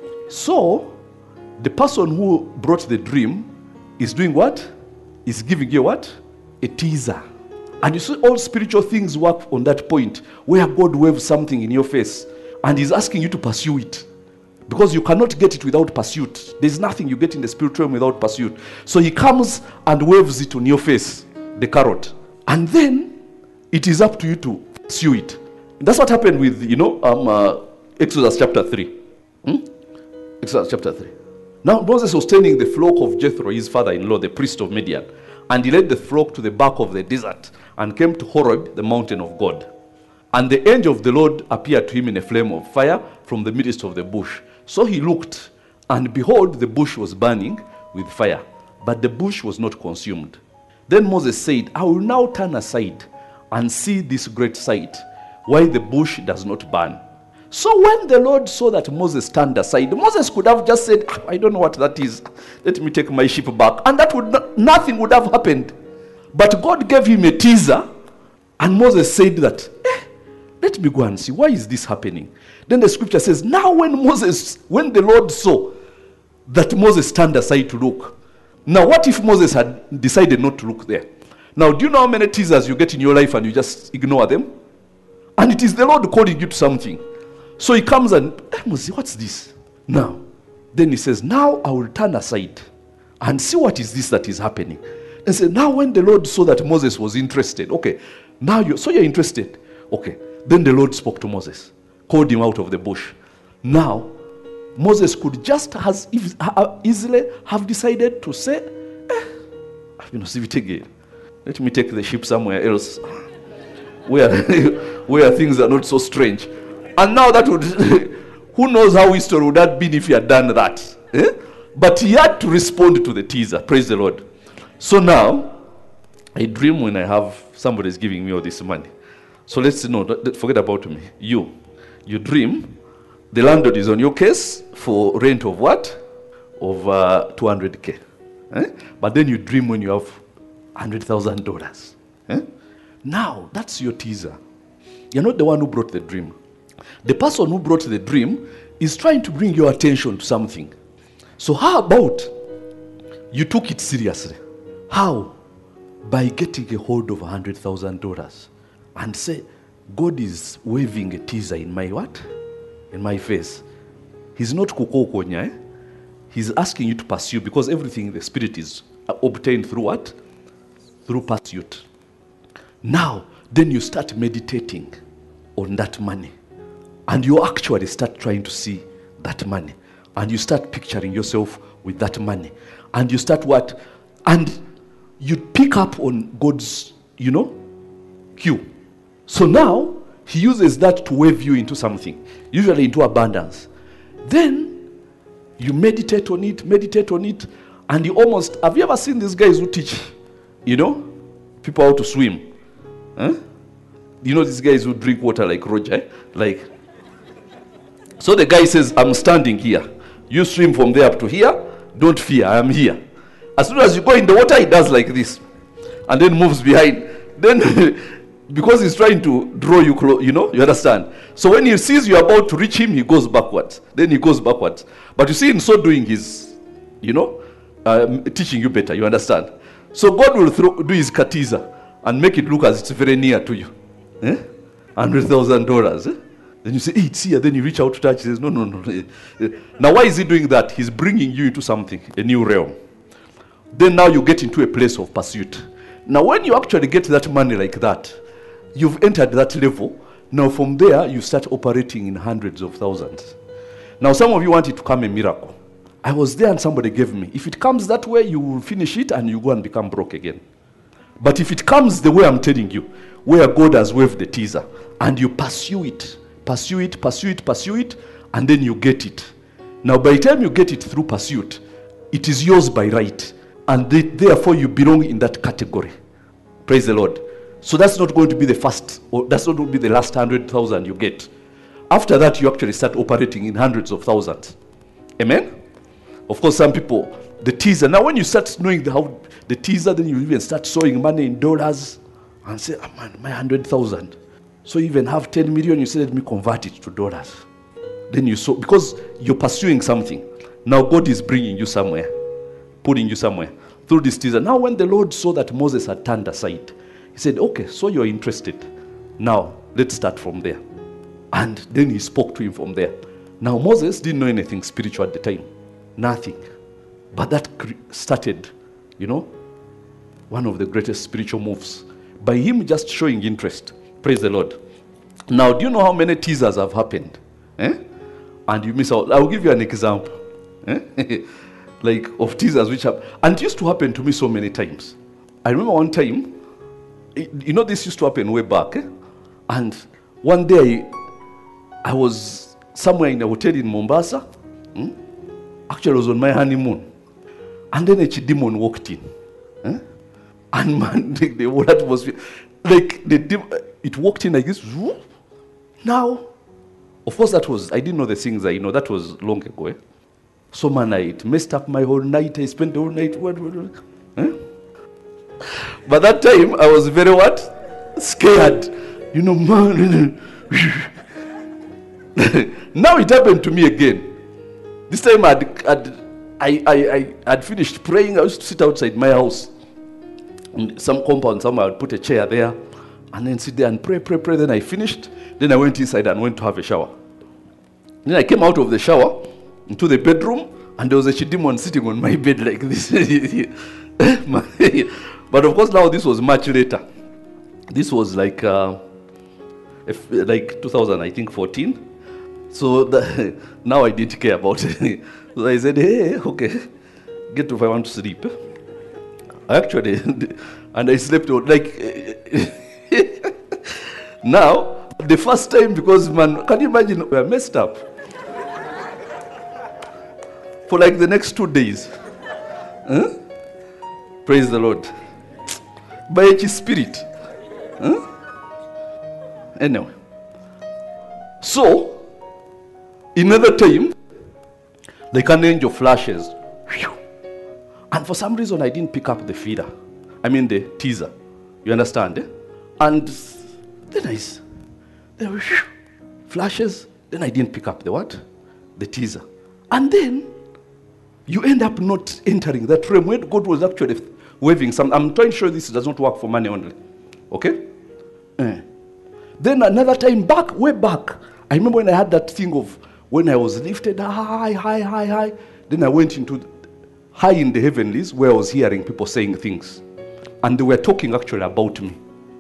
So, the person who brought the dream is doing what? Is giving you what? A teaser. And you see all spiritual things work on that point where God waves something in your face and He's asking you to pursue it. Because you cannot get it without pursuit. There's nothing you get in the spiritual realm without pursuit. So He comes and waves it on your face, the carrot. And then it is up to you to pursue it. That's what happened with, you know, um, uh, Exodus chapter three. Hmm? Exodus chapter three. Now Moses was tending the flock of Jethro, his father-in-law, the priest of Midian. And he led the flock to the back of the desert and came to Horeb, the mountain of God. And the angel of the Lord appeared to him in a flame of fire from the midst of the bush. So he looked, and behold, the bush was burning with fire, but the bush was not consumed. Then Moses said, I will now turn aside and see this great sight, why the bush does not burn. So when the Lord saw that Moses turned aside, Moses could have just said, I don't know what that is. Let me take my sheep back. And that would not, nothing would have happened. But God gave him a teaser, and Moses said that, eh, let me go and see, why is this happening? Then the scripture says, now when Moses, when the Lord saw that Moses turned aside to look. Now what if Moses had decided not to look there? Now do you know how many teasers you get in your life and you just ignore them? And it is the Lord calling you to something. So he comes and, hey, Moses, what's this? Now, then he says, now I will turn aside and see what is this that is happening. And say, now when the Lord saw that Moses was interested, okay, now you, so you're interested. Okay, then the Lord spoke to Moses, called him out of the bush. Now, Moses could just as easily have decided to say, eh, you know, see it again. Let me take the sheep somewhere else where, where things are not so strange. And now that would, who knows how history would have been if he had done that. Eh? But he had to respond to the teaser. Praise the Lord. So now, I dream when I have somebody is giving me all this money. So let's no, forget about me. You, you dream. The landlord is on your case for rent of what? Of uh, two hundred K. Eh? But then you dream when you have one hundred thousand dollars. Eh? Now, that's your teaser. You're not the one who brought the dream. The person who brought the dream is trying to bring your attention to something. So how about you took it seriously? How? By getting a hold of one hundred thousand dollars and say, God is waving a teaser in my what? In my face. He's not kukokonya, eh? He's asking you to pursue, because everything in the spirit is obtained through what? Through pursuit. Now, then you start meditating on that money. And you actually start trying to see that money. And you start picturing yourself with that money. And you start what? And you pick up on God's, you know, cue. So now, He uses that to wave you into something. Usually into abundance. Then, you meditate on it, meditate on it. And you almost, have you ever seen these guys who teach, you know, people how to swim? Huh? You know these guys who drink water like Roger, eh? Like, so the guy says, I'm standing here. You swim from there up to here. Don't fear, I am here. As soon as you go in the water, he does like this. And then moves behind. Then, because he's trying to draw you close, you know, you understand? So when he sees you're about to reach him, he goes backwards. Then he goes backwards. But you see, in so doing, he's, you know, um, teaching you better, you understand? So God will throw, do his katiza and make it look as it's very near to you. Eh? one hundred thousand dollars. Eh? Then you say, hey, it's here. Then you reach out to touch. He says, no, no, no. Now, why is he doing that? He's bringing you into something, a new realm. Then now you get into a place of pursuit. Now when you actually get that money like that, you've entered that level. Now from there, you start operating in hundreds of thousands. Now some of you want it to come a miracle. I was there and somebody gave me. If it comes that way, you will finish it and you go and become broke again. But if it comes the way I'm telling you, where God has waved the teaser, and you pursue it, pursue it, pursue it, pursue it, and then you get it. Now by the time you get it through pursuit, it is yours by right. And they, therefore you belong in that category. Praise the Lord. So that's not going to be the first, or that's not going to be the last hundred thousand you get. After that, you actually start operating in hundreds of thousands. Amen? Of course, some people, the teaser. Now, when you start knowing the, how the teaser, then you even start sowing money in dollars and say, oh man, my hundred thousand. So you even have ten million, you say, let me convert it to dollars. Then you sow, because you're pursuing something. Now God is bringing you somewhere, putting you somewhere through this teaser. Now, when the Lord saw that Moses had turned aside, he said, okay, so you're interested. Now, let's start from there. And then he spoke to him from there. Now, Moses didn't know anything spiritual at the time. Nothing. But that started, you know, one of the greatest spiritual moves. By him just showing interest. Praise the Lord. Now, do you know how many teasers have happened? Eh? And you miss out. I'll give you an example. Eh? Like, of teasers which have... And it used to happen to me so many times. I remember one time, you know, this used to happen way back. Eh? And one day, I was somewhere in a hotel in Mombasa. Hmm? Actually, I was on my honeymoon. And then a demon walked in. Eh? And man, the, the whole atmosphere, like, the dem- it walked in like this. Whoop. Now, of course, that was, I didn't know the things I know. That was long ago. Eh? So, man, I, it messed up my whole night. I spent the whole night. What, what, what, eh? But that time, I was very what? Scared. You know, man. Now it happened to me again. This time I'd, I'd, I, I, I had finished praying. I used to sit outside my house. In some compound somewhere, I'd put a chair there and then sit there and pray, pray, pray. Then I finished. Then I went inside and went to have a shower. Then I came out of the shower into the bedroom and there was a demon sitting on my bed like this. But of course now this was much later. This was like uh, if, like two thousand, I think, fourteen. So the, now I didn't care about it. So I said, hey, okay, get to if I want to sleep. I actually, and I slept like, now, the first time, because man, can you imagine, we are messed up. For like the next two days. Huh? Praise the Lord. By His Spirit. Huh? Anyway. So, another time, like an angel flashes. And for some reason, I didn't pick up the feeder. I mean the teaser. You understand? Eh? And then I, then flashes. Then I didn't pick up the what? The teaser. And then, you end up not entering that realm where God was actually waving some. I'm trying to show you this does not work for money only. Okay? Eh. Then another time back, way back, I remember when I had that thing of when I was lifted high, high, high, high. Then I went into the, high in the heavenlies where I was hearing people saying things. And they were talking actually about me.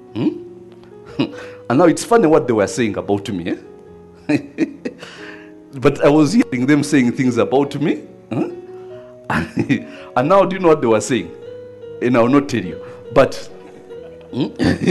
Hmm? And now it's funny what they were saying about me. Eh? But I was hearing them saying things about me. Huh? And now do you know what they were saying? And I will not tell you. But, hmm?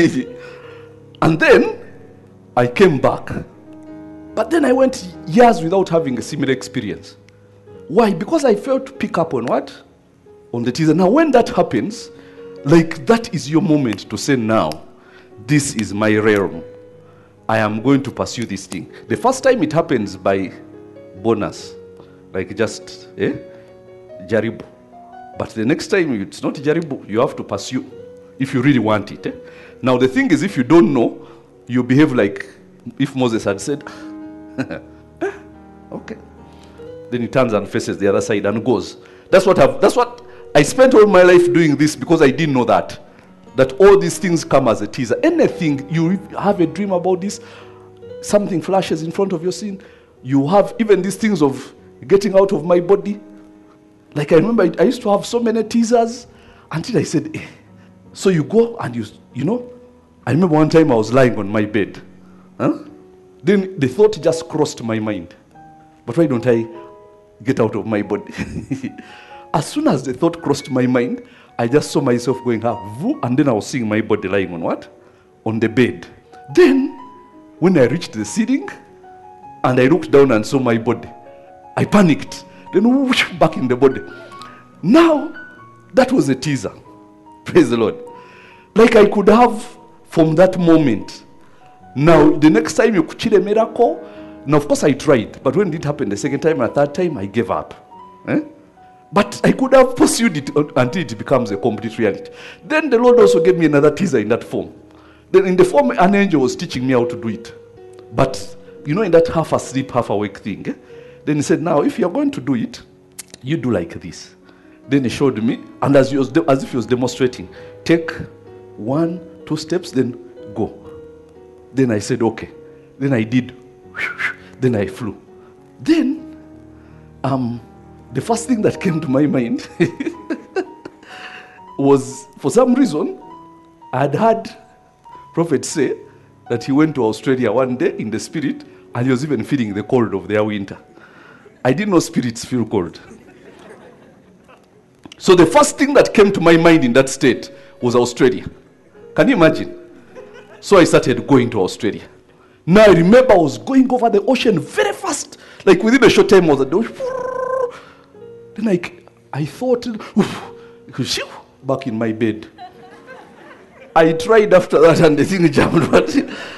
And then I came back. But then I went years without having a similar experience. Why? Because I failed to pick up on what? On the teaser. Now when that happens, like that is your moment to say, now, this is my realm. I am going to pursue this thing. The first time it happens by bonus. Like just, eh? Jaribu. But the next time it's not Jaribu, you have to pursue if you really want it. Eh? Now the thing is, if you don't know, you behave like if Moses had said, eh, okay. Then he turns and faces the other side and goes. That's what I've, that's what I spent all my life doing this because I didn't know that. That all these things come as a teaser. Anything, you have a dream about this, something flashes in front of your scene, you have even these things of getting out of my body. Like I remember, I used to have so many teasers until I said, eh. So you go and you, you know, I remember one time I was lying on my bed. Huh? Then the thought just crossed my mind. But why don't I get out of my body? As soon as the thought crossed my mind, I just saw myself going up, and then I was seeing my body lying on what? On the bed. Then, when I reached the ceiling, and I looked down and saw my body, I panicked. Then whoosh, back in the body. Now, that was a teaser. Praise the Lord. Like I could have from that moment. Now, the next time you could see a miracle, now of course I tried, but when it happened the second time and third time, I gave up. Eh? But I could have pursued it until it becomes a complete reality. Then the Lord also gave me another teaser in that form. Then in the form, an angel was teaching me how to do it. But, you know, in that half asleep, half awake thing, eh? Then he said, now, if you're going to do it, you do like this. Then he showed me, and as, he was de- as if he was demonstrating, take one, two steps, then go. Then I said, okay. Then I did. Then I flew. Then, um, the first thing that came to my mind was, for some reason, I had heard Prophet say that he went to Australia one day in the spirit, and he was even feeling the cold of their winter. I didn't know spirits feel cold. So the first thing that came to my mind in that state was Australia. Can you imagine? So I started going to Australia. Now I remember I was going over the ocean very fast. Like within a short time I was at the ocean. Then I, I thought, oof, back in my bed. I tried after that and the thing jammed. But,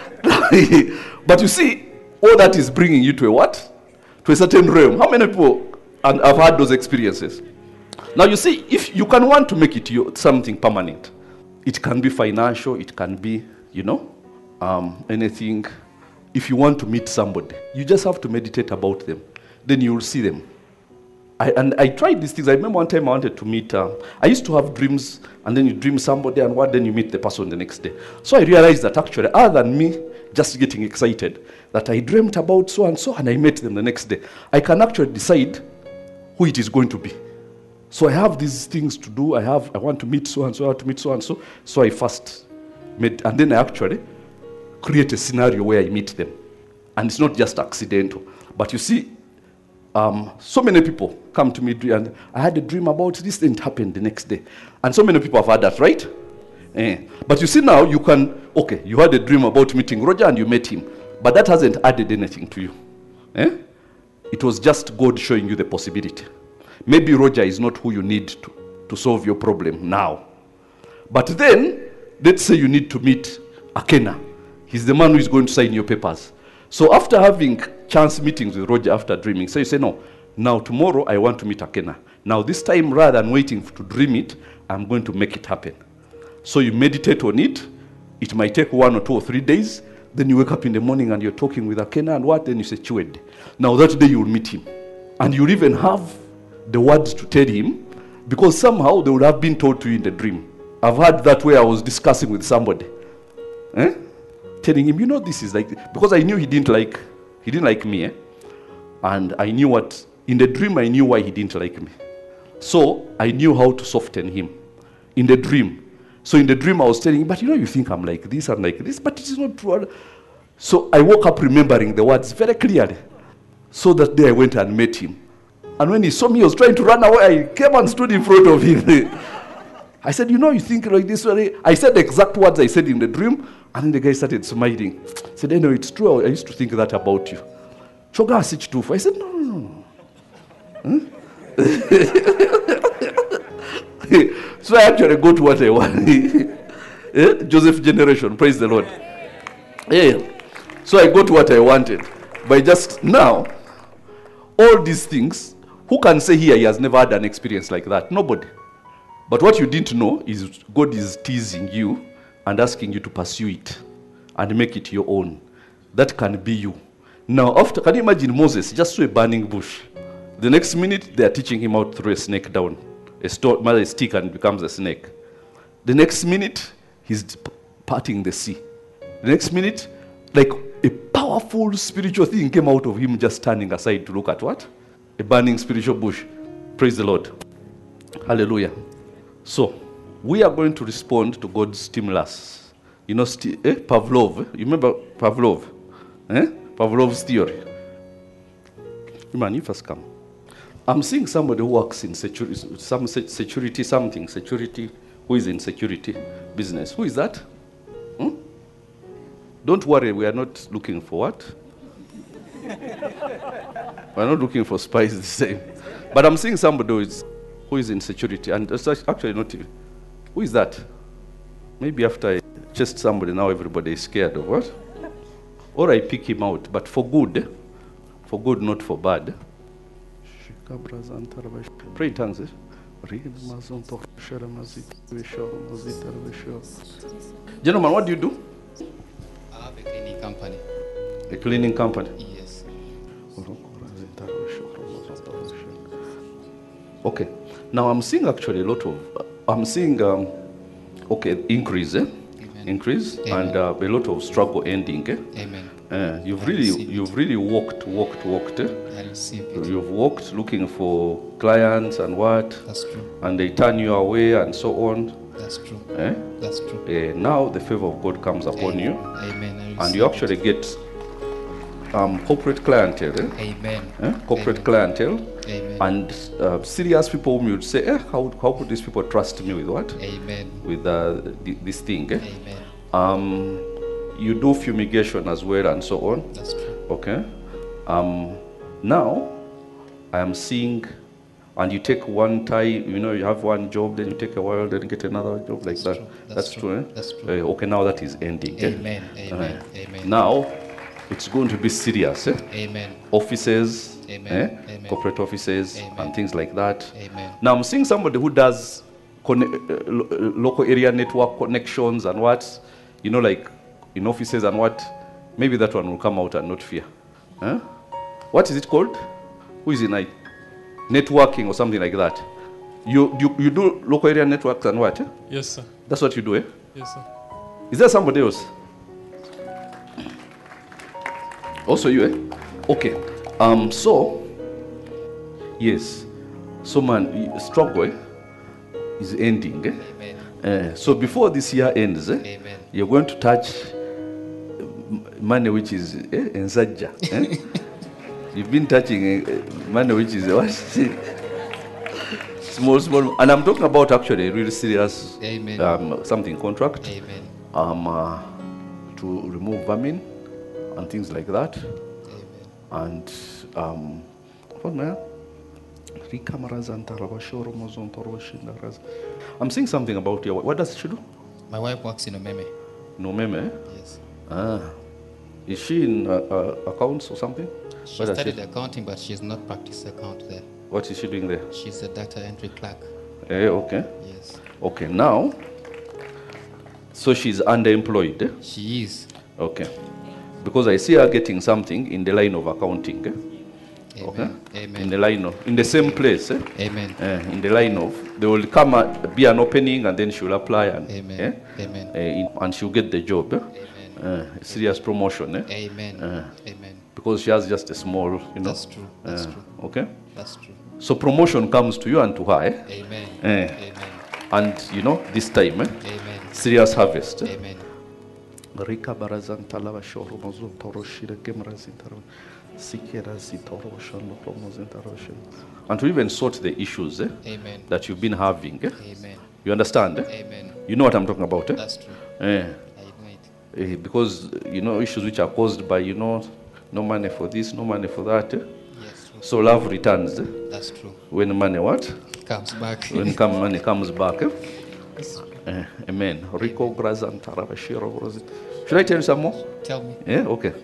but you see, all that is bringing you to a what? To a certain realm. How many people and have had those experiences? Now you see, if you can want to make it your, something permanent, it can be financial, it can be, you know, um, anything. If you want to meet somebody, you just have to meditate about them. Then you will see them. I, and I tried these things. I remember one time I wanted to meet, uh, I used to have dreams, and then you dream somebody, and what, then you meet the person the next day. So I realized that actually, other than me just getting excited, that I dreamt about so and so, and I met them the next day, I can actually decide who it is going to be. So I have these things to do. I have, I want to meet so and so, I want to meet so and so. So I first met, and then I actually create a scenario where I meet them. And it's not just accidental. But you see, um, so many people come to me, and I had a dream about this, then it happened the next day. And so many people have had that, right? Eh. But you see now, you can, okay, you had a dream about meeting Roger and you met him. But that hasn't added anything to you. Eh? It was just God showing you the possibility. Maybe Roger is not who you need to, to solve your problem now. But then, let's say you need to meet Akena. He's the man who is going to sign your papers. So after having chance meetings with Roger after dreaming, so you say, no, now tomorrow I want to meet Akena. Now this time, rather than waiting to dream it, I'm going to make it happen. So you meditate on it. It might take one or two or three days. Then you wake up in the morning and you're talking with Akena and what? Then you say, Chwed. Now that day you'll meet him. And you'll even have the words to tell him, because somehow they would have been told to you in the dream. I've had that where I was discussing with somebody. Eh? Telling him, you know, this is like, because I knew he didn't like, he didn't like me. Eh? And I knew what, in the dream I knew why he didn't like me. So I knew how to soften him. In the dream. So in the dream I was telling him, but you know, you think I'm like this and like this, but it is not true. So I woke up remembering the words very clearly. So that day I went and met him. And when he saw me, he was trying to run away. I came and stood in front of him. I said, you know, you think like this. I said the exact words I said in the dream. And then the guy started smiling. He said, I know, it's true. I used to think that about you. I said, no, no, no. Huh? So I actually got what I want. Yeah? Joseph generation, praise the Lord. Yeah. So I got what I wanted. By just now, all these things, who can say here he has never had an experience like that? Nobody. But what you didn't know is God is teasing you and asking you to pursue it and make it your own. That can be you. Now, after, can you imagine Moses just saw a burning bush? The next minute, they are teaching him how to throw a snake down. A, sto- a stick and it becomes a snake. The next minute, he's parting the sea. The next minute, like a powerful spiritual thing came out of him just standing aside to look at what? A burning spiritual bush. Praise the Lord. Hallelujah. So, we are going to respond to God's stimulus. You know, sti- eh? Pavlov. You remember Pavlov? Eh? Pavlov's theory. Man, you first come. I'm seeing somebody who works in security, some se- security something, security, who is in security business. Who is that? Hmm? Don't worry, we are not looking for what? We're not looking for spies the same. But I'm seeing somebody who is, who is in security, and it's actually not even. Who is that? Maybe after I chased somebody, now everybody is scared of what? Or I pick him out, but for good. For good, not for bad. Pray in tongues. Eh? Gentlemen, what do you do? I have a cleaning company. A cleaning company. Yes. Okay. Now I'm seeing actually a lot of, uh, I'm seeing, um, okay, increase, eh? Amen. Increase, Amen. and uh, a lot of struggle ending. Eh? Amen. Uh, you've I really, receive it. you've really walked, walked, walked. Eh? I receive it. You've walked looking for clients and what, That's true. and they turn you away and so on. That's true. Eh? That's true. Uh, now the favor of God comes upon you, Amen. I and receive you actually get um, corporate clientele. Eh? it. Amen. Eh? Corporate Amen. Amen. clientele. And uh, serious people whom you'd say, eh, how, how could these people trust me with what? Amen. With uh, th- this thing. Eh? Amen. Um, you do fumigation as well and so on. That's true. Okay. Um, now, I am seeing, and you take one time, you know, you have one job, then you take a while, then you get another job like That's that. true. That's That's, true. true. Eh? That's true. Uh, okay, now that is ending. eh? Amen. Amen. Uh, Amen. Now, it's going to be serious. Eh? Amen. Offices, Amen. eh? Amen. corporate offices, Amen. and things like that. Amen. Now I'm seeing somebody who does conne- uh, lo- uh, local area network connections and what, you know, like in offices and what. Maybe that one will come out and not fear. Huh? What is it called? Who is in it? Networking or something like that. You, you you do local area networks and what? eh? Yes, sir. That's what you do, eh? Yes, sir. Is there somebody else? Also you, eh? Okay. Um. So, yes. So, man, y- struggle eh, is ending. Eh? Amen. Uh, so before this year ends, eh, Amen. you're going to touch m- money which is eh, ensaja. Eh? You've been touching eh, money which is what? small, small. And I'm talking about actually really serious Amen. um, something contract. Amen. Um, uh, to remove vermin and things like that. Amen. And um, what man? I'm saying something about your. What does she do? My wife works in Omeme. No meme. Eh? Yes. Ah, is she in uh, uh, accounts or something? She What does studied she- accounting, but she's not practiced account there. What is she doing there? She's a data entry clerk. Eh, okay. Yes. Okay. Now, so she's underemployed. Eh? She is. Okay. Because I see her getting something in the line of accounting. Eh? Okay. Amen. In Amen. the line of, in the same place. Eh? Amen. Uh, in the line of, there will come a, be an opening and then she will apply and, Amen. eh? Amen. Uh, in, and she'll get the job. Eh? Amen. Uh, serious promotion. Eh? Amen. Uh. Amen. Because she has just a small, you know. That's true. That's uh, true. Okay. That's true. So promotion comes to you and to her. Eh? Amen. Eh. Amen. And you know, this time, eh? Amen. serious harvest. Eh? Amen. Rika barazan talaba shoro mazu toro shira kemra zintaro sikera zitoro shano promo zintaro shino. And to even sort the issues eh, Amen. that you've been having. Eh? Amen. You understand? Eh? Amen. You know what I'm talking about? Eh? That's true. Eh. I know it. Eh, because you know issues which are caused by you know no money for this, no money for that. Eh? Yes, true. So love returns eh? That's true. when money what? Comes back. When come money comes back. Eh? Eh, amen. Rico Grazan Tarabashiro. Should I tell you some more? Tell me. Yeah, okay.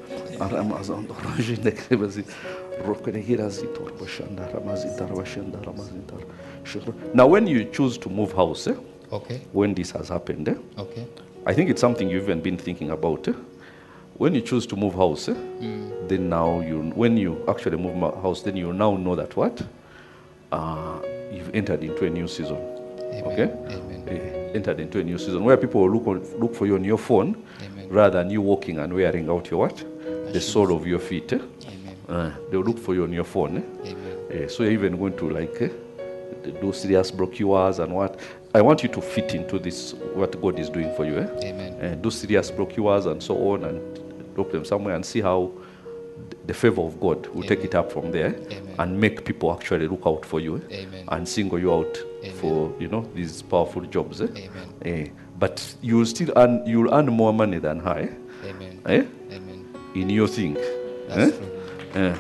Now, when you choose to move house, eh, Okay. when this has happened, eh, Okay. I think it's something you've even been thinking about. Eh? When you choose to move house, eh, then now you, when you actually move ma- house, then you now know that what? Uh, you've entered into a new season. Amen. Okay? Amen. Eh, entered into a new season where people will look, on, look for you on your phone Amen. rather than you walking and wearing out your what? The sole of your feet. Eh? Amen. Uh, they'll look for you on your phone. Eh? Amen. Eh, so you're even going to like eh, do serious procures and what. I want you to fit into this, what God is doing for you. Eh? Amen. Uh, do serious procures and so on, and drop them somewhere and see how the favor of God will take it up from there. Amen. And make people actually look out for you. Eh? Amen. And single you out Amen. for, you know, these powerful jobs. Eh? Amen. Eh, but you'll still earn, you'll earn more money than her. Eh? Amen. Eh? Amen. In your thing. That's Eh? true. Eh.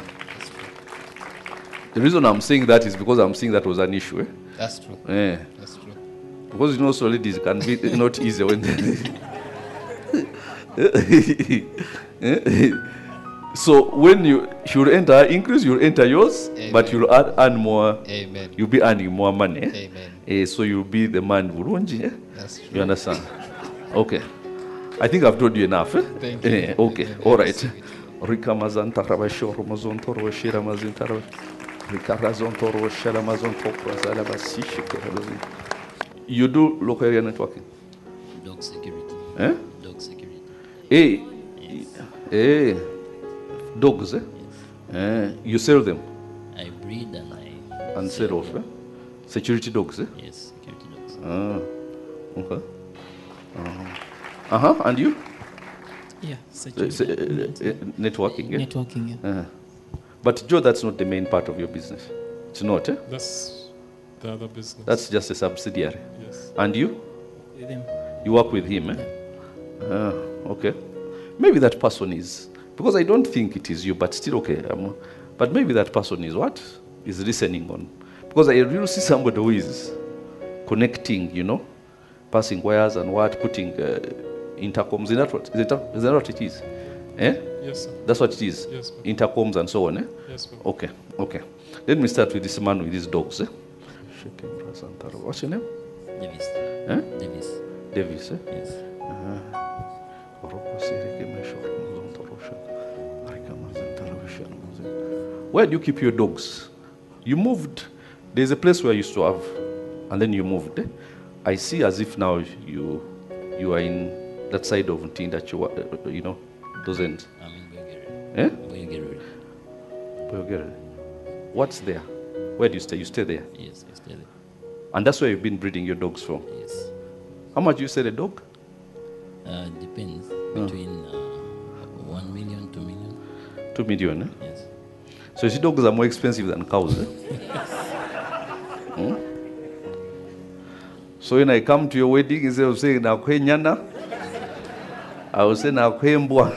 The reason I'm saying that is because I'm saying that was an issue. Eh? That's true. Eh. That's true. Because you know, so ladies can be not easy when they so when you should enter increase, you'll enter yours, Amen. but you'll earn, earn more. Amen. You'll be earning more money. Eh? Amen. Eh, so you'll be the man Burunji. Eh? That's true. You understand? Okay. I think I've told you enough. Eh? Thank you. Eh, okay. Amen. All I right. receive it. Rika mazan tarabasho romazon toro shira mazin tarab. Rika razon toro shira mazon toro zala basishi kerabazin. You do local area networking? Dog security. Eh? Dog security. Hey, Yes. hey, dogs, eh? Eh, you sell them I breed and I. and sell off, eh? Security dogs, eh? Yes, security dogs. Ah, okay. Uh huh. And you? Yeah, Uh, security. se- uh, uh, networking, eh? Networking, yeah. Uh-huh. But Joe, that's not the main part of your business. It's not, eh? That's the other business. That's just a subsidiary. yes. And you? With them. You work with him, eh? Ah, okay. Maybe that person is, because I don't think it is you, but still okay. Um, but maybe that person is what? Is listening on. Because I really see somebody who is connecting, you know, passing wires and what, putting uh, intercoms. Is that what, is, it, is that what it is? Eh? Yes, sir. That's what it is? Yes, ma'am. Intercoms and so on, eh? Yes, ma'am. Okay, okay. Let me start with this man with his dogs, eh? What's your name? Davis. Eh? Davis. Davis, eh? Yes. Where do you keep your dogs? You moved. There's a place where you used to have, and then you moved. Eh? I see as if now you you are in that side of thing that you are, uh, you know, doesn't. I'm in Boyogere. Eh? Boyogere. Boyogere. What's there? Where do you stay? You stay there, Yes, I stay there. and that's where you've been breeding your dogs from. Yes. How much you sell a dog? Uh, depends. Between uh, one million, two million. Two million. Eh? Yes. So you see, dogs are more expensive than cows. Eh? Hmm? So when I come to your wedding, instead of saying na kwe nyana, I will say na kwe mbwa.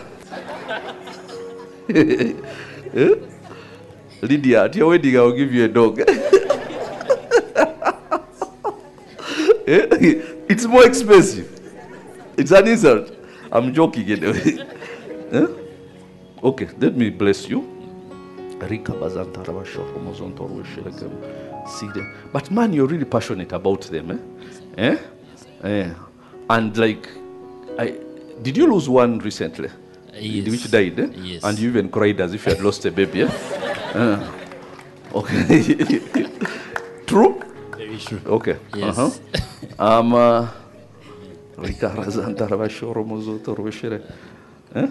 Eh? Lydia, at your wedding, I will give you a dog. Eh? It's more expensive. It's an insult. I'm joking anyway. Eh? Okay, let me bless you. Rika bazanta rabasho romozonto rweshelekem. See them. But man, you're really passionate about them, eh? Eh? Eh. And like, I did you lose one recently? Yes. Which died, eh? Yes. And you even cried as if you had lost a baby, eh? Uh, okay. True? Very true. Okay. Yes. Uh-huh. Um, uh, Rika razanta rabasho romozonto rweshele. Eh?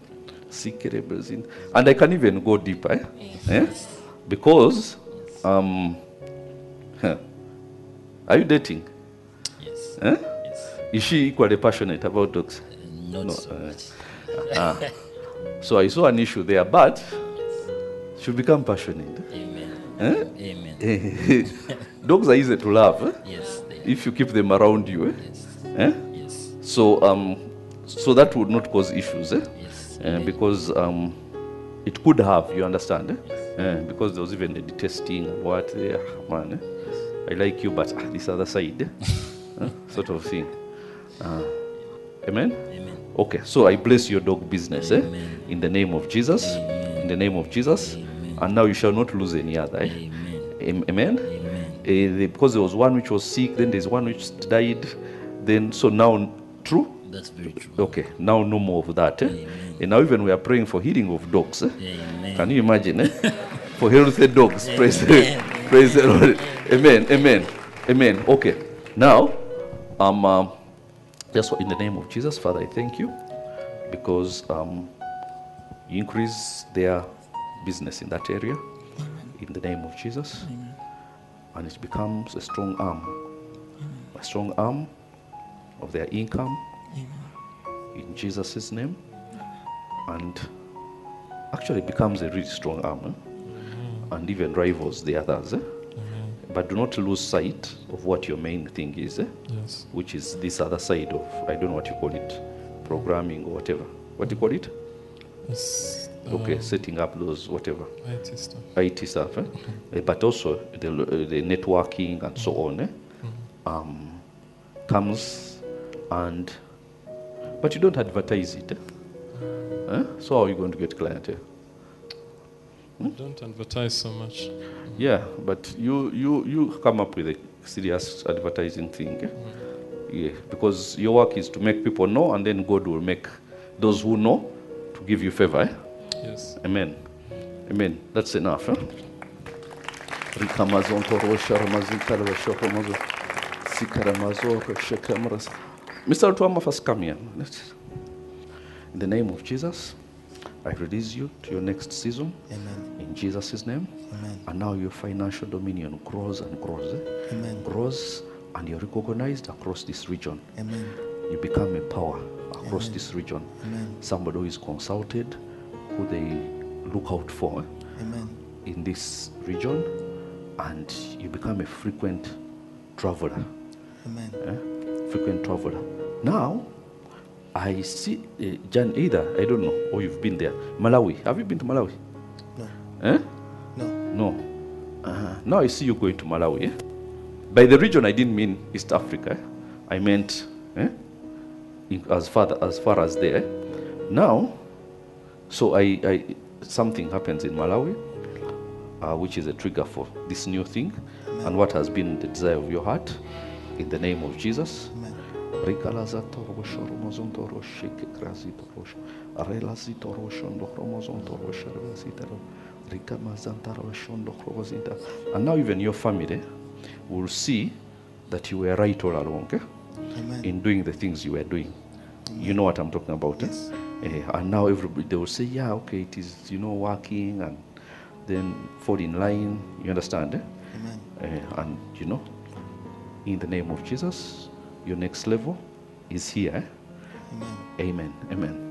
And I can even go deeper, eh? Eh? Because, um, huh. Are you dating? Yes. Eh? Yes. Is she equally passionate about dogs? Uh, not No, so uh, much. So I saw an issue there, but she'll become passionate. Amen. Eh? Amen. Dogs are easy to love, eh? Yes. They, If you keep them around you, eh? yes. Eh? Yes. So, um, so that would not cause issues, eh? Yes. Uh, because um, it could have, you understand? Eh? Uh, because there was even the testing and what, eh, man, eh? I like you, but ah, this other side, eh? Uh, sort of thing. Uh, amen? Amen. Okay, so I bless your dog business, eh? Amen. In the name of Jesus. Amen. In the name of Jesus. Amen. And now you shall not lose any other, eh? Amen. Am- Amen? Amen. Uh, the- because there was one which was sick, then there's one which died, then so now, true? That's very true. Okay, now no more of that. Eh? Amen. And now even we are praying for healing of dogs. Eh? Amen. Can you imagine? Eh? For healthy dogs. Praise, Amen. praise the Lord. Amen. Amen. Amen. Okay. Now, um, um, just in the name of Jesus, Father, I thank you because um, you increase their business in that area. In the name of Jesus. and it becomes a strong arm, a strong arm of their income, in Jesus' name, and actually becomes a really strong arm, eh? And even rivals the others. Eh? But do not lose sight of what your main thing is, eh? Yes. Which is this other side of, I don't know what you call it, programming or whatever. What do you call it? It's, Okay, um, setting up those whatever. I T stuff. I T stuff, eh? Eh, but also the, uh, the networking and so on, eh? um, comes and, but you don't advertise it. Eh? Eh? So how are you going to get clientele? Don't advertise so much. Yeah, but you, you, you come up with a serious advertising thing. Eh? Yeah, because your work is to make people know, and then God will make those who know to give you favor. Eh? Yes. Amen. Amen. That's enough. Huh? Mister Tuama, first come here. In the name of Jesus, I release you to your next season. Amen. In Jesus' name. Amen. And now your financial dominion grows and grows. Eh? Amen. Grows, and you're recognized across this region. Amen. You become a power across Amen. this region. Amen. Somebody who is consulted, who they look out for eh, Amen. in this region, and you become a frequent traveler. Amen. eh, Frequent traveler. Now, I see uh, Jan, either, I don't know, or you've been there. Malawi. Have you been to Malawi? No. Eh? No. No. Uh, now I see you going to Malawi. Eh? By the region, I didn't mean East Africa. eh? I meant eh? in, as far as far as there. eh? Now, so I, I something happens in Malawi, uh, which is a trigger for this new thing, Amen. and what has been the desire of your heart, in the name of Jesus. Amen. And now even your family will see that you were right all along eh? Amen. in doing the things you were doing. You know what I'm talking about. eh? Yes. Eh, and now everybody, they will say, yeah, okay, it is, you know, working, and then fall in line. You understand? Eh? Amen. Eh, and, you know, in the name of Jesus, your next level is here. eh? Amen. Amen. Amen.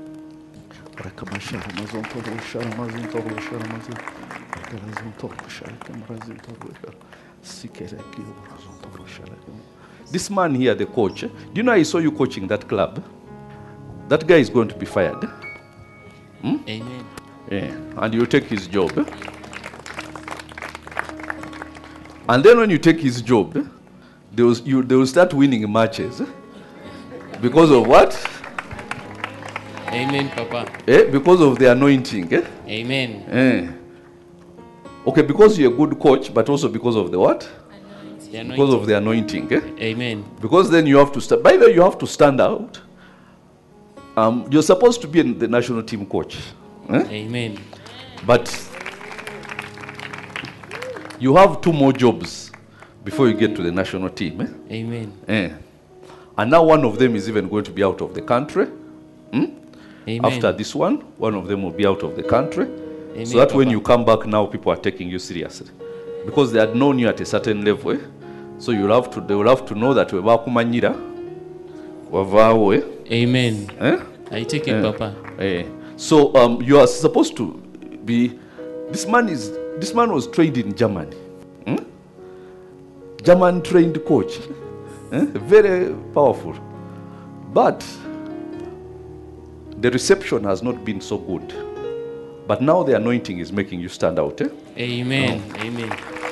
This man here, the coach, eh, do you know I saw you coaching that club? That guy is going to be fired. Hmm? Amen. Yeah. And you take his job. eh? And then when you take his job, eh, they will, you, they will start winning matches. eh? Because of what? Amen, Papa. Eh? Because of the anointing. Eh? Amen. Eh. Okay, because you're a good coach, but also because of the what? The Because of anointing. the anointing. Eh? Amen. Because then you have to stand. By the way, you have to stand out. Um, you're supposed to be in the national team coach. Eh? Amen. But you have two more jobs before you get to the national team. Eh? Amen. Eh. And now one of them is even going to be out of the country. Hmm? Amen. After this one, one of them will be out of the country. Amen, So that when Papa. you come back now, people are taking you seriously. Because they had known you at a certain level. Eh? So you'll have to, they will have to know that we're bakumanyira. Wavaawo, eh? Amen. Eh? I take it, Eh. Papa. Eh. So um, you are supposed to be. This man is. This man was trained in Germany. Hmm? German trained coach. Eh? Very powerful. But the reception has not been so good. But now the anointing is making you stand out. Eh? Amen. Amen.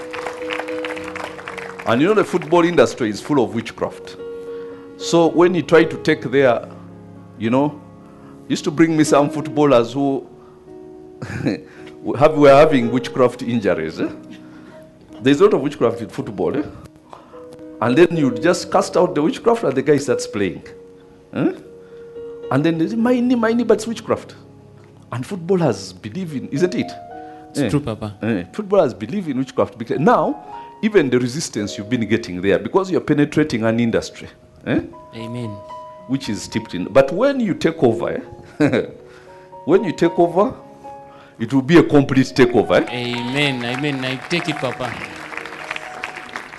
And you know the football industry is full of witchcraft. So when you try to take their, you know, used to bring me some footballers who have, were having witchcraft injuries. Eh? There's a lot of witchcraft in football. Eh? And then you just cast out the witchcraft and the guy starts playing. Eh? And then there's mine, mine, but it's witchcraft. And footballers believe in, isn't it? It's Eh. true, Papa. Eh, footballers believe in witchcraft because now, even the resistance you've been getting there, because you're penetrating an industry, eh, Amen. which is steeped in. But when you take over, eh, when you take over, it will be a complete takeover. Eh? Amen. Amen. I take it, Papa.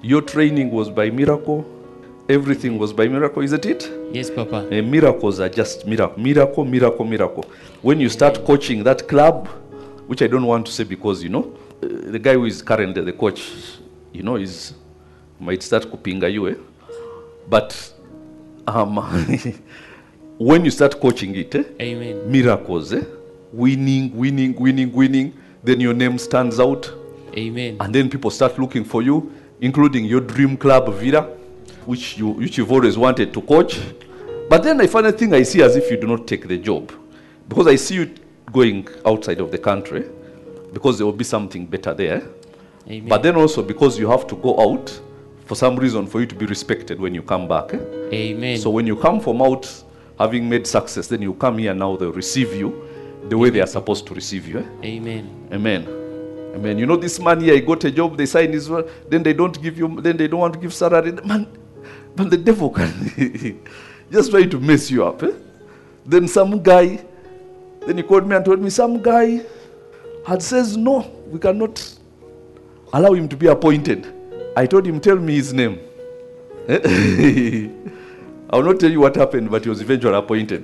Your training was by miracle. Everything was by miracle, isn't it? Yes, Papa. And miracles are just miracle, miracle, miracle, miracle. When you start coaching that club, which I don't want to say because, you know, uh, the guy who is currently the coach, you know, is might start kupinga you, eh? But um, when you start coaching it, eh? Amen. Miracles, eh? Winning, winning, winning, winning, then your name stands out. Amen. And then people start looking for you, including your dream club, Vida, which, you, which you've always wanted to coach. But then I find a thing I see as if you do not take the job. Because I see you going outside of the country, because there will be something better there. Amen. But then also because you have to go out, for some reason, for you to be respected when you come back. Eh? Amen. So when you come from out, having made success, then you come here now, they'll receive you the way they are supposed to receive you. Eh? Amen. Amen. Amen. You know, this man here, he got a job, they sign his word, then they don't give you, then they don't want to give salary. Man, man the devil can just try to mess you up. Eh? Then some guy, then he called me and told me, some guy had says, no, we cannot allow him to be appointed. I told him, tell me his name. I will not tell you what happened, but he was eventually appointed.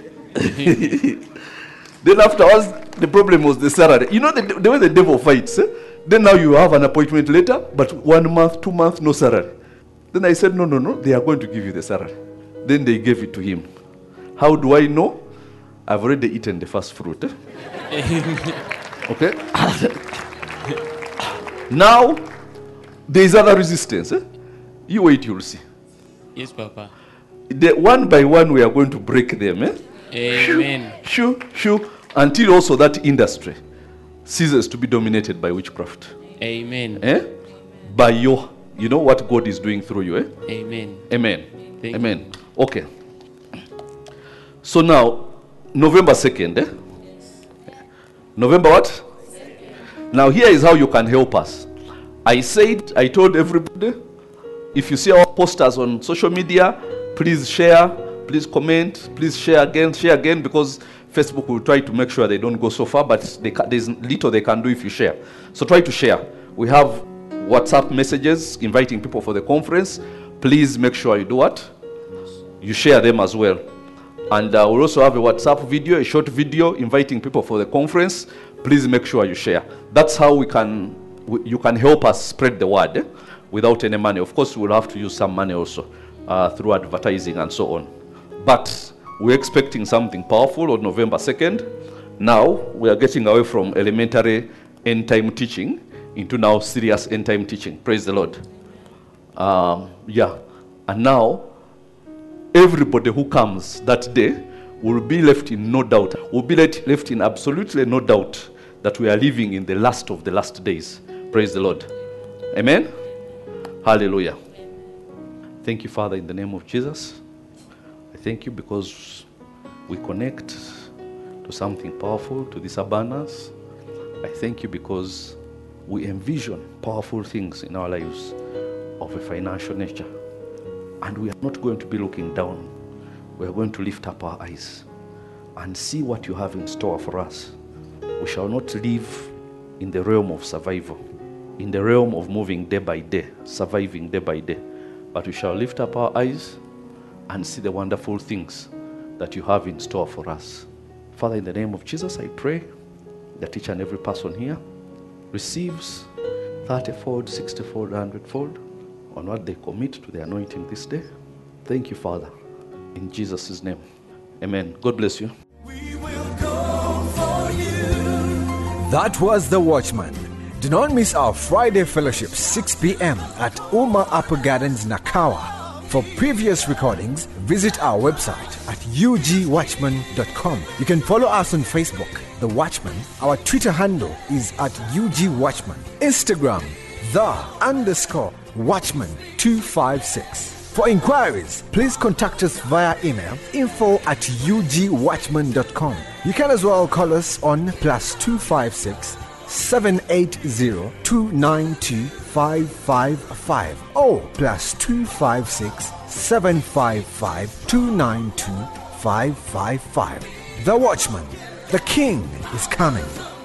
Then afterwards, the problem was the salary. You know the, the way the devil fights. Eh? Then now you have an appointment later, but one month, two months, no salary. Then I said, no, no, no, they are going to give you the salary. Then they gave it to him. How do I know? I've already eaten the first fruit. Eh? Okay? Now, there is other resistance. Eh? You wait, you'll see. Yes, Papa. The, one by one, we are going to break them. Eh? Amen. Shoo, shoo, until also that industry ceases to be dominated by witchcraft. Amen. Eh? By your, you know what God is doing through you. Eh? Amen. Amen. Thank Amen. Okay. So now, November second. Eh? November what? Now here is how you can help us. I said, I told everybody, if you see our posters on social media, please share, please comment, please share again, share again, because Facebook will try to make sure they don't go so far, but they ca- there's little they can do if you share. So try to share. We have WhatsApp messages inviting people for the conference. Please make sure you do what? You share them as well. And uh, we'll also have a WhatsApp video, a short video inviting people for the conference. Please make sure you share. That's how we can, we, you can help us spread the word eh, without any money. Of course, we'll have to use some money also uh, through advertising and so on. But we're expecting something powerful on November second. Now, we are getting away from elementary end-time teaching into now serious end-time teaching. Praise the Lord. Um, yeah. And now, everybody who comes that day will be left in no doubt, will be let, left in absolutely no doubt that we are living in the last of the last days. Praise the Lord. Amen. Hallelujah. Thank you, Father, in the name of Jesus. I thank you because we connect to something powerful, to these abundance. I thank you because we envision powerful things in our lives of a financial nature. And we are not going to be looking down. We are going to lift up our eyes and see what you have in store for us. We shall not live in the realm of survival, in the realm of moving day by day, surviving day by day. But we shall lift up our eyes and see the wonderful things that you have in store for us. Father, in the name of Jesus, I pray that each and every person here receives thirty-fold, sixty-fold, one hundred-fold on what they commit to the anointing this day. Thank you, Father. In Jesus' name. Amen. God bless you. That was The Watchman. Do not miss our Friday fellowship, six p.m. at Uma Upper Gardens, Nakawa. For previous recordings, visit our website at u g watchman dot com. You can follow us on Facebook, The Watchman. Our Twitter handle is at U G Watchman. Instagram, the underscore Watchman two five six. For inquiries, please contact us via email info at u g watchman dot com. You can as well call us on plus two five six seven eight zero two nine two five five five or plus two five six seven five five two nine two five five five. The Watchman, the King is coming.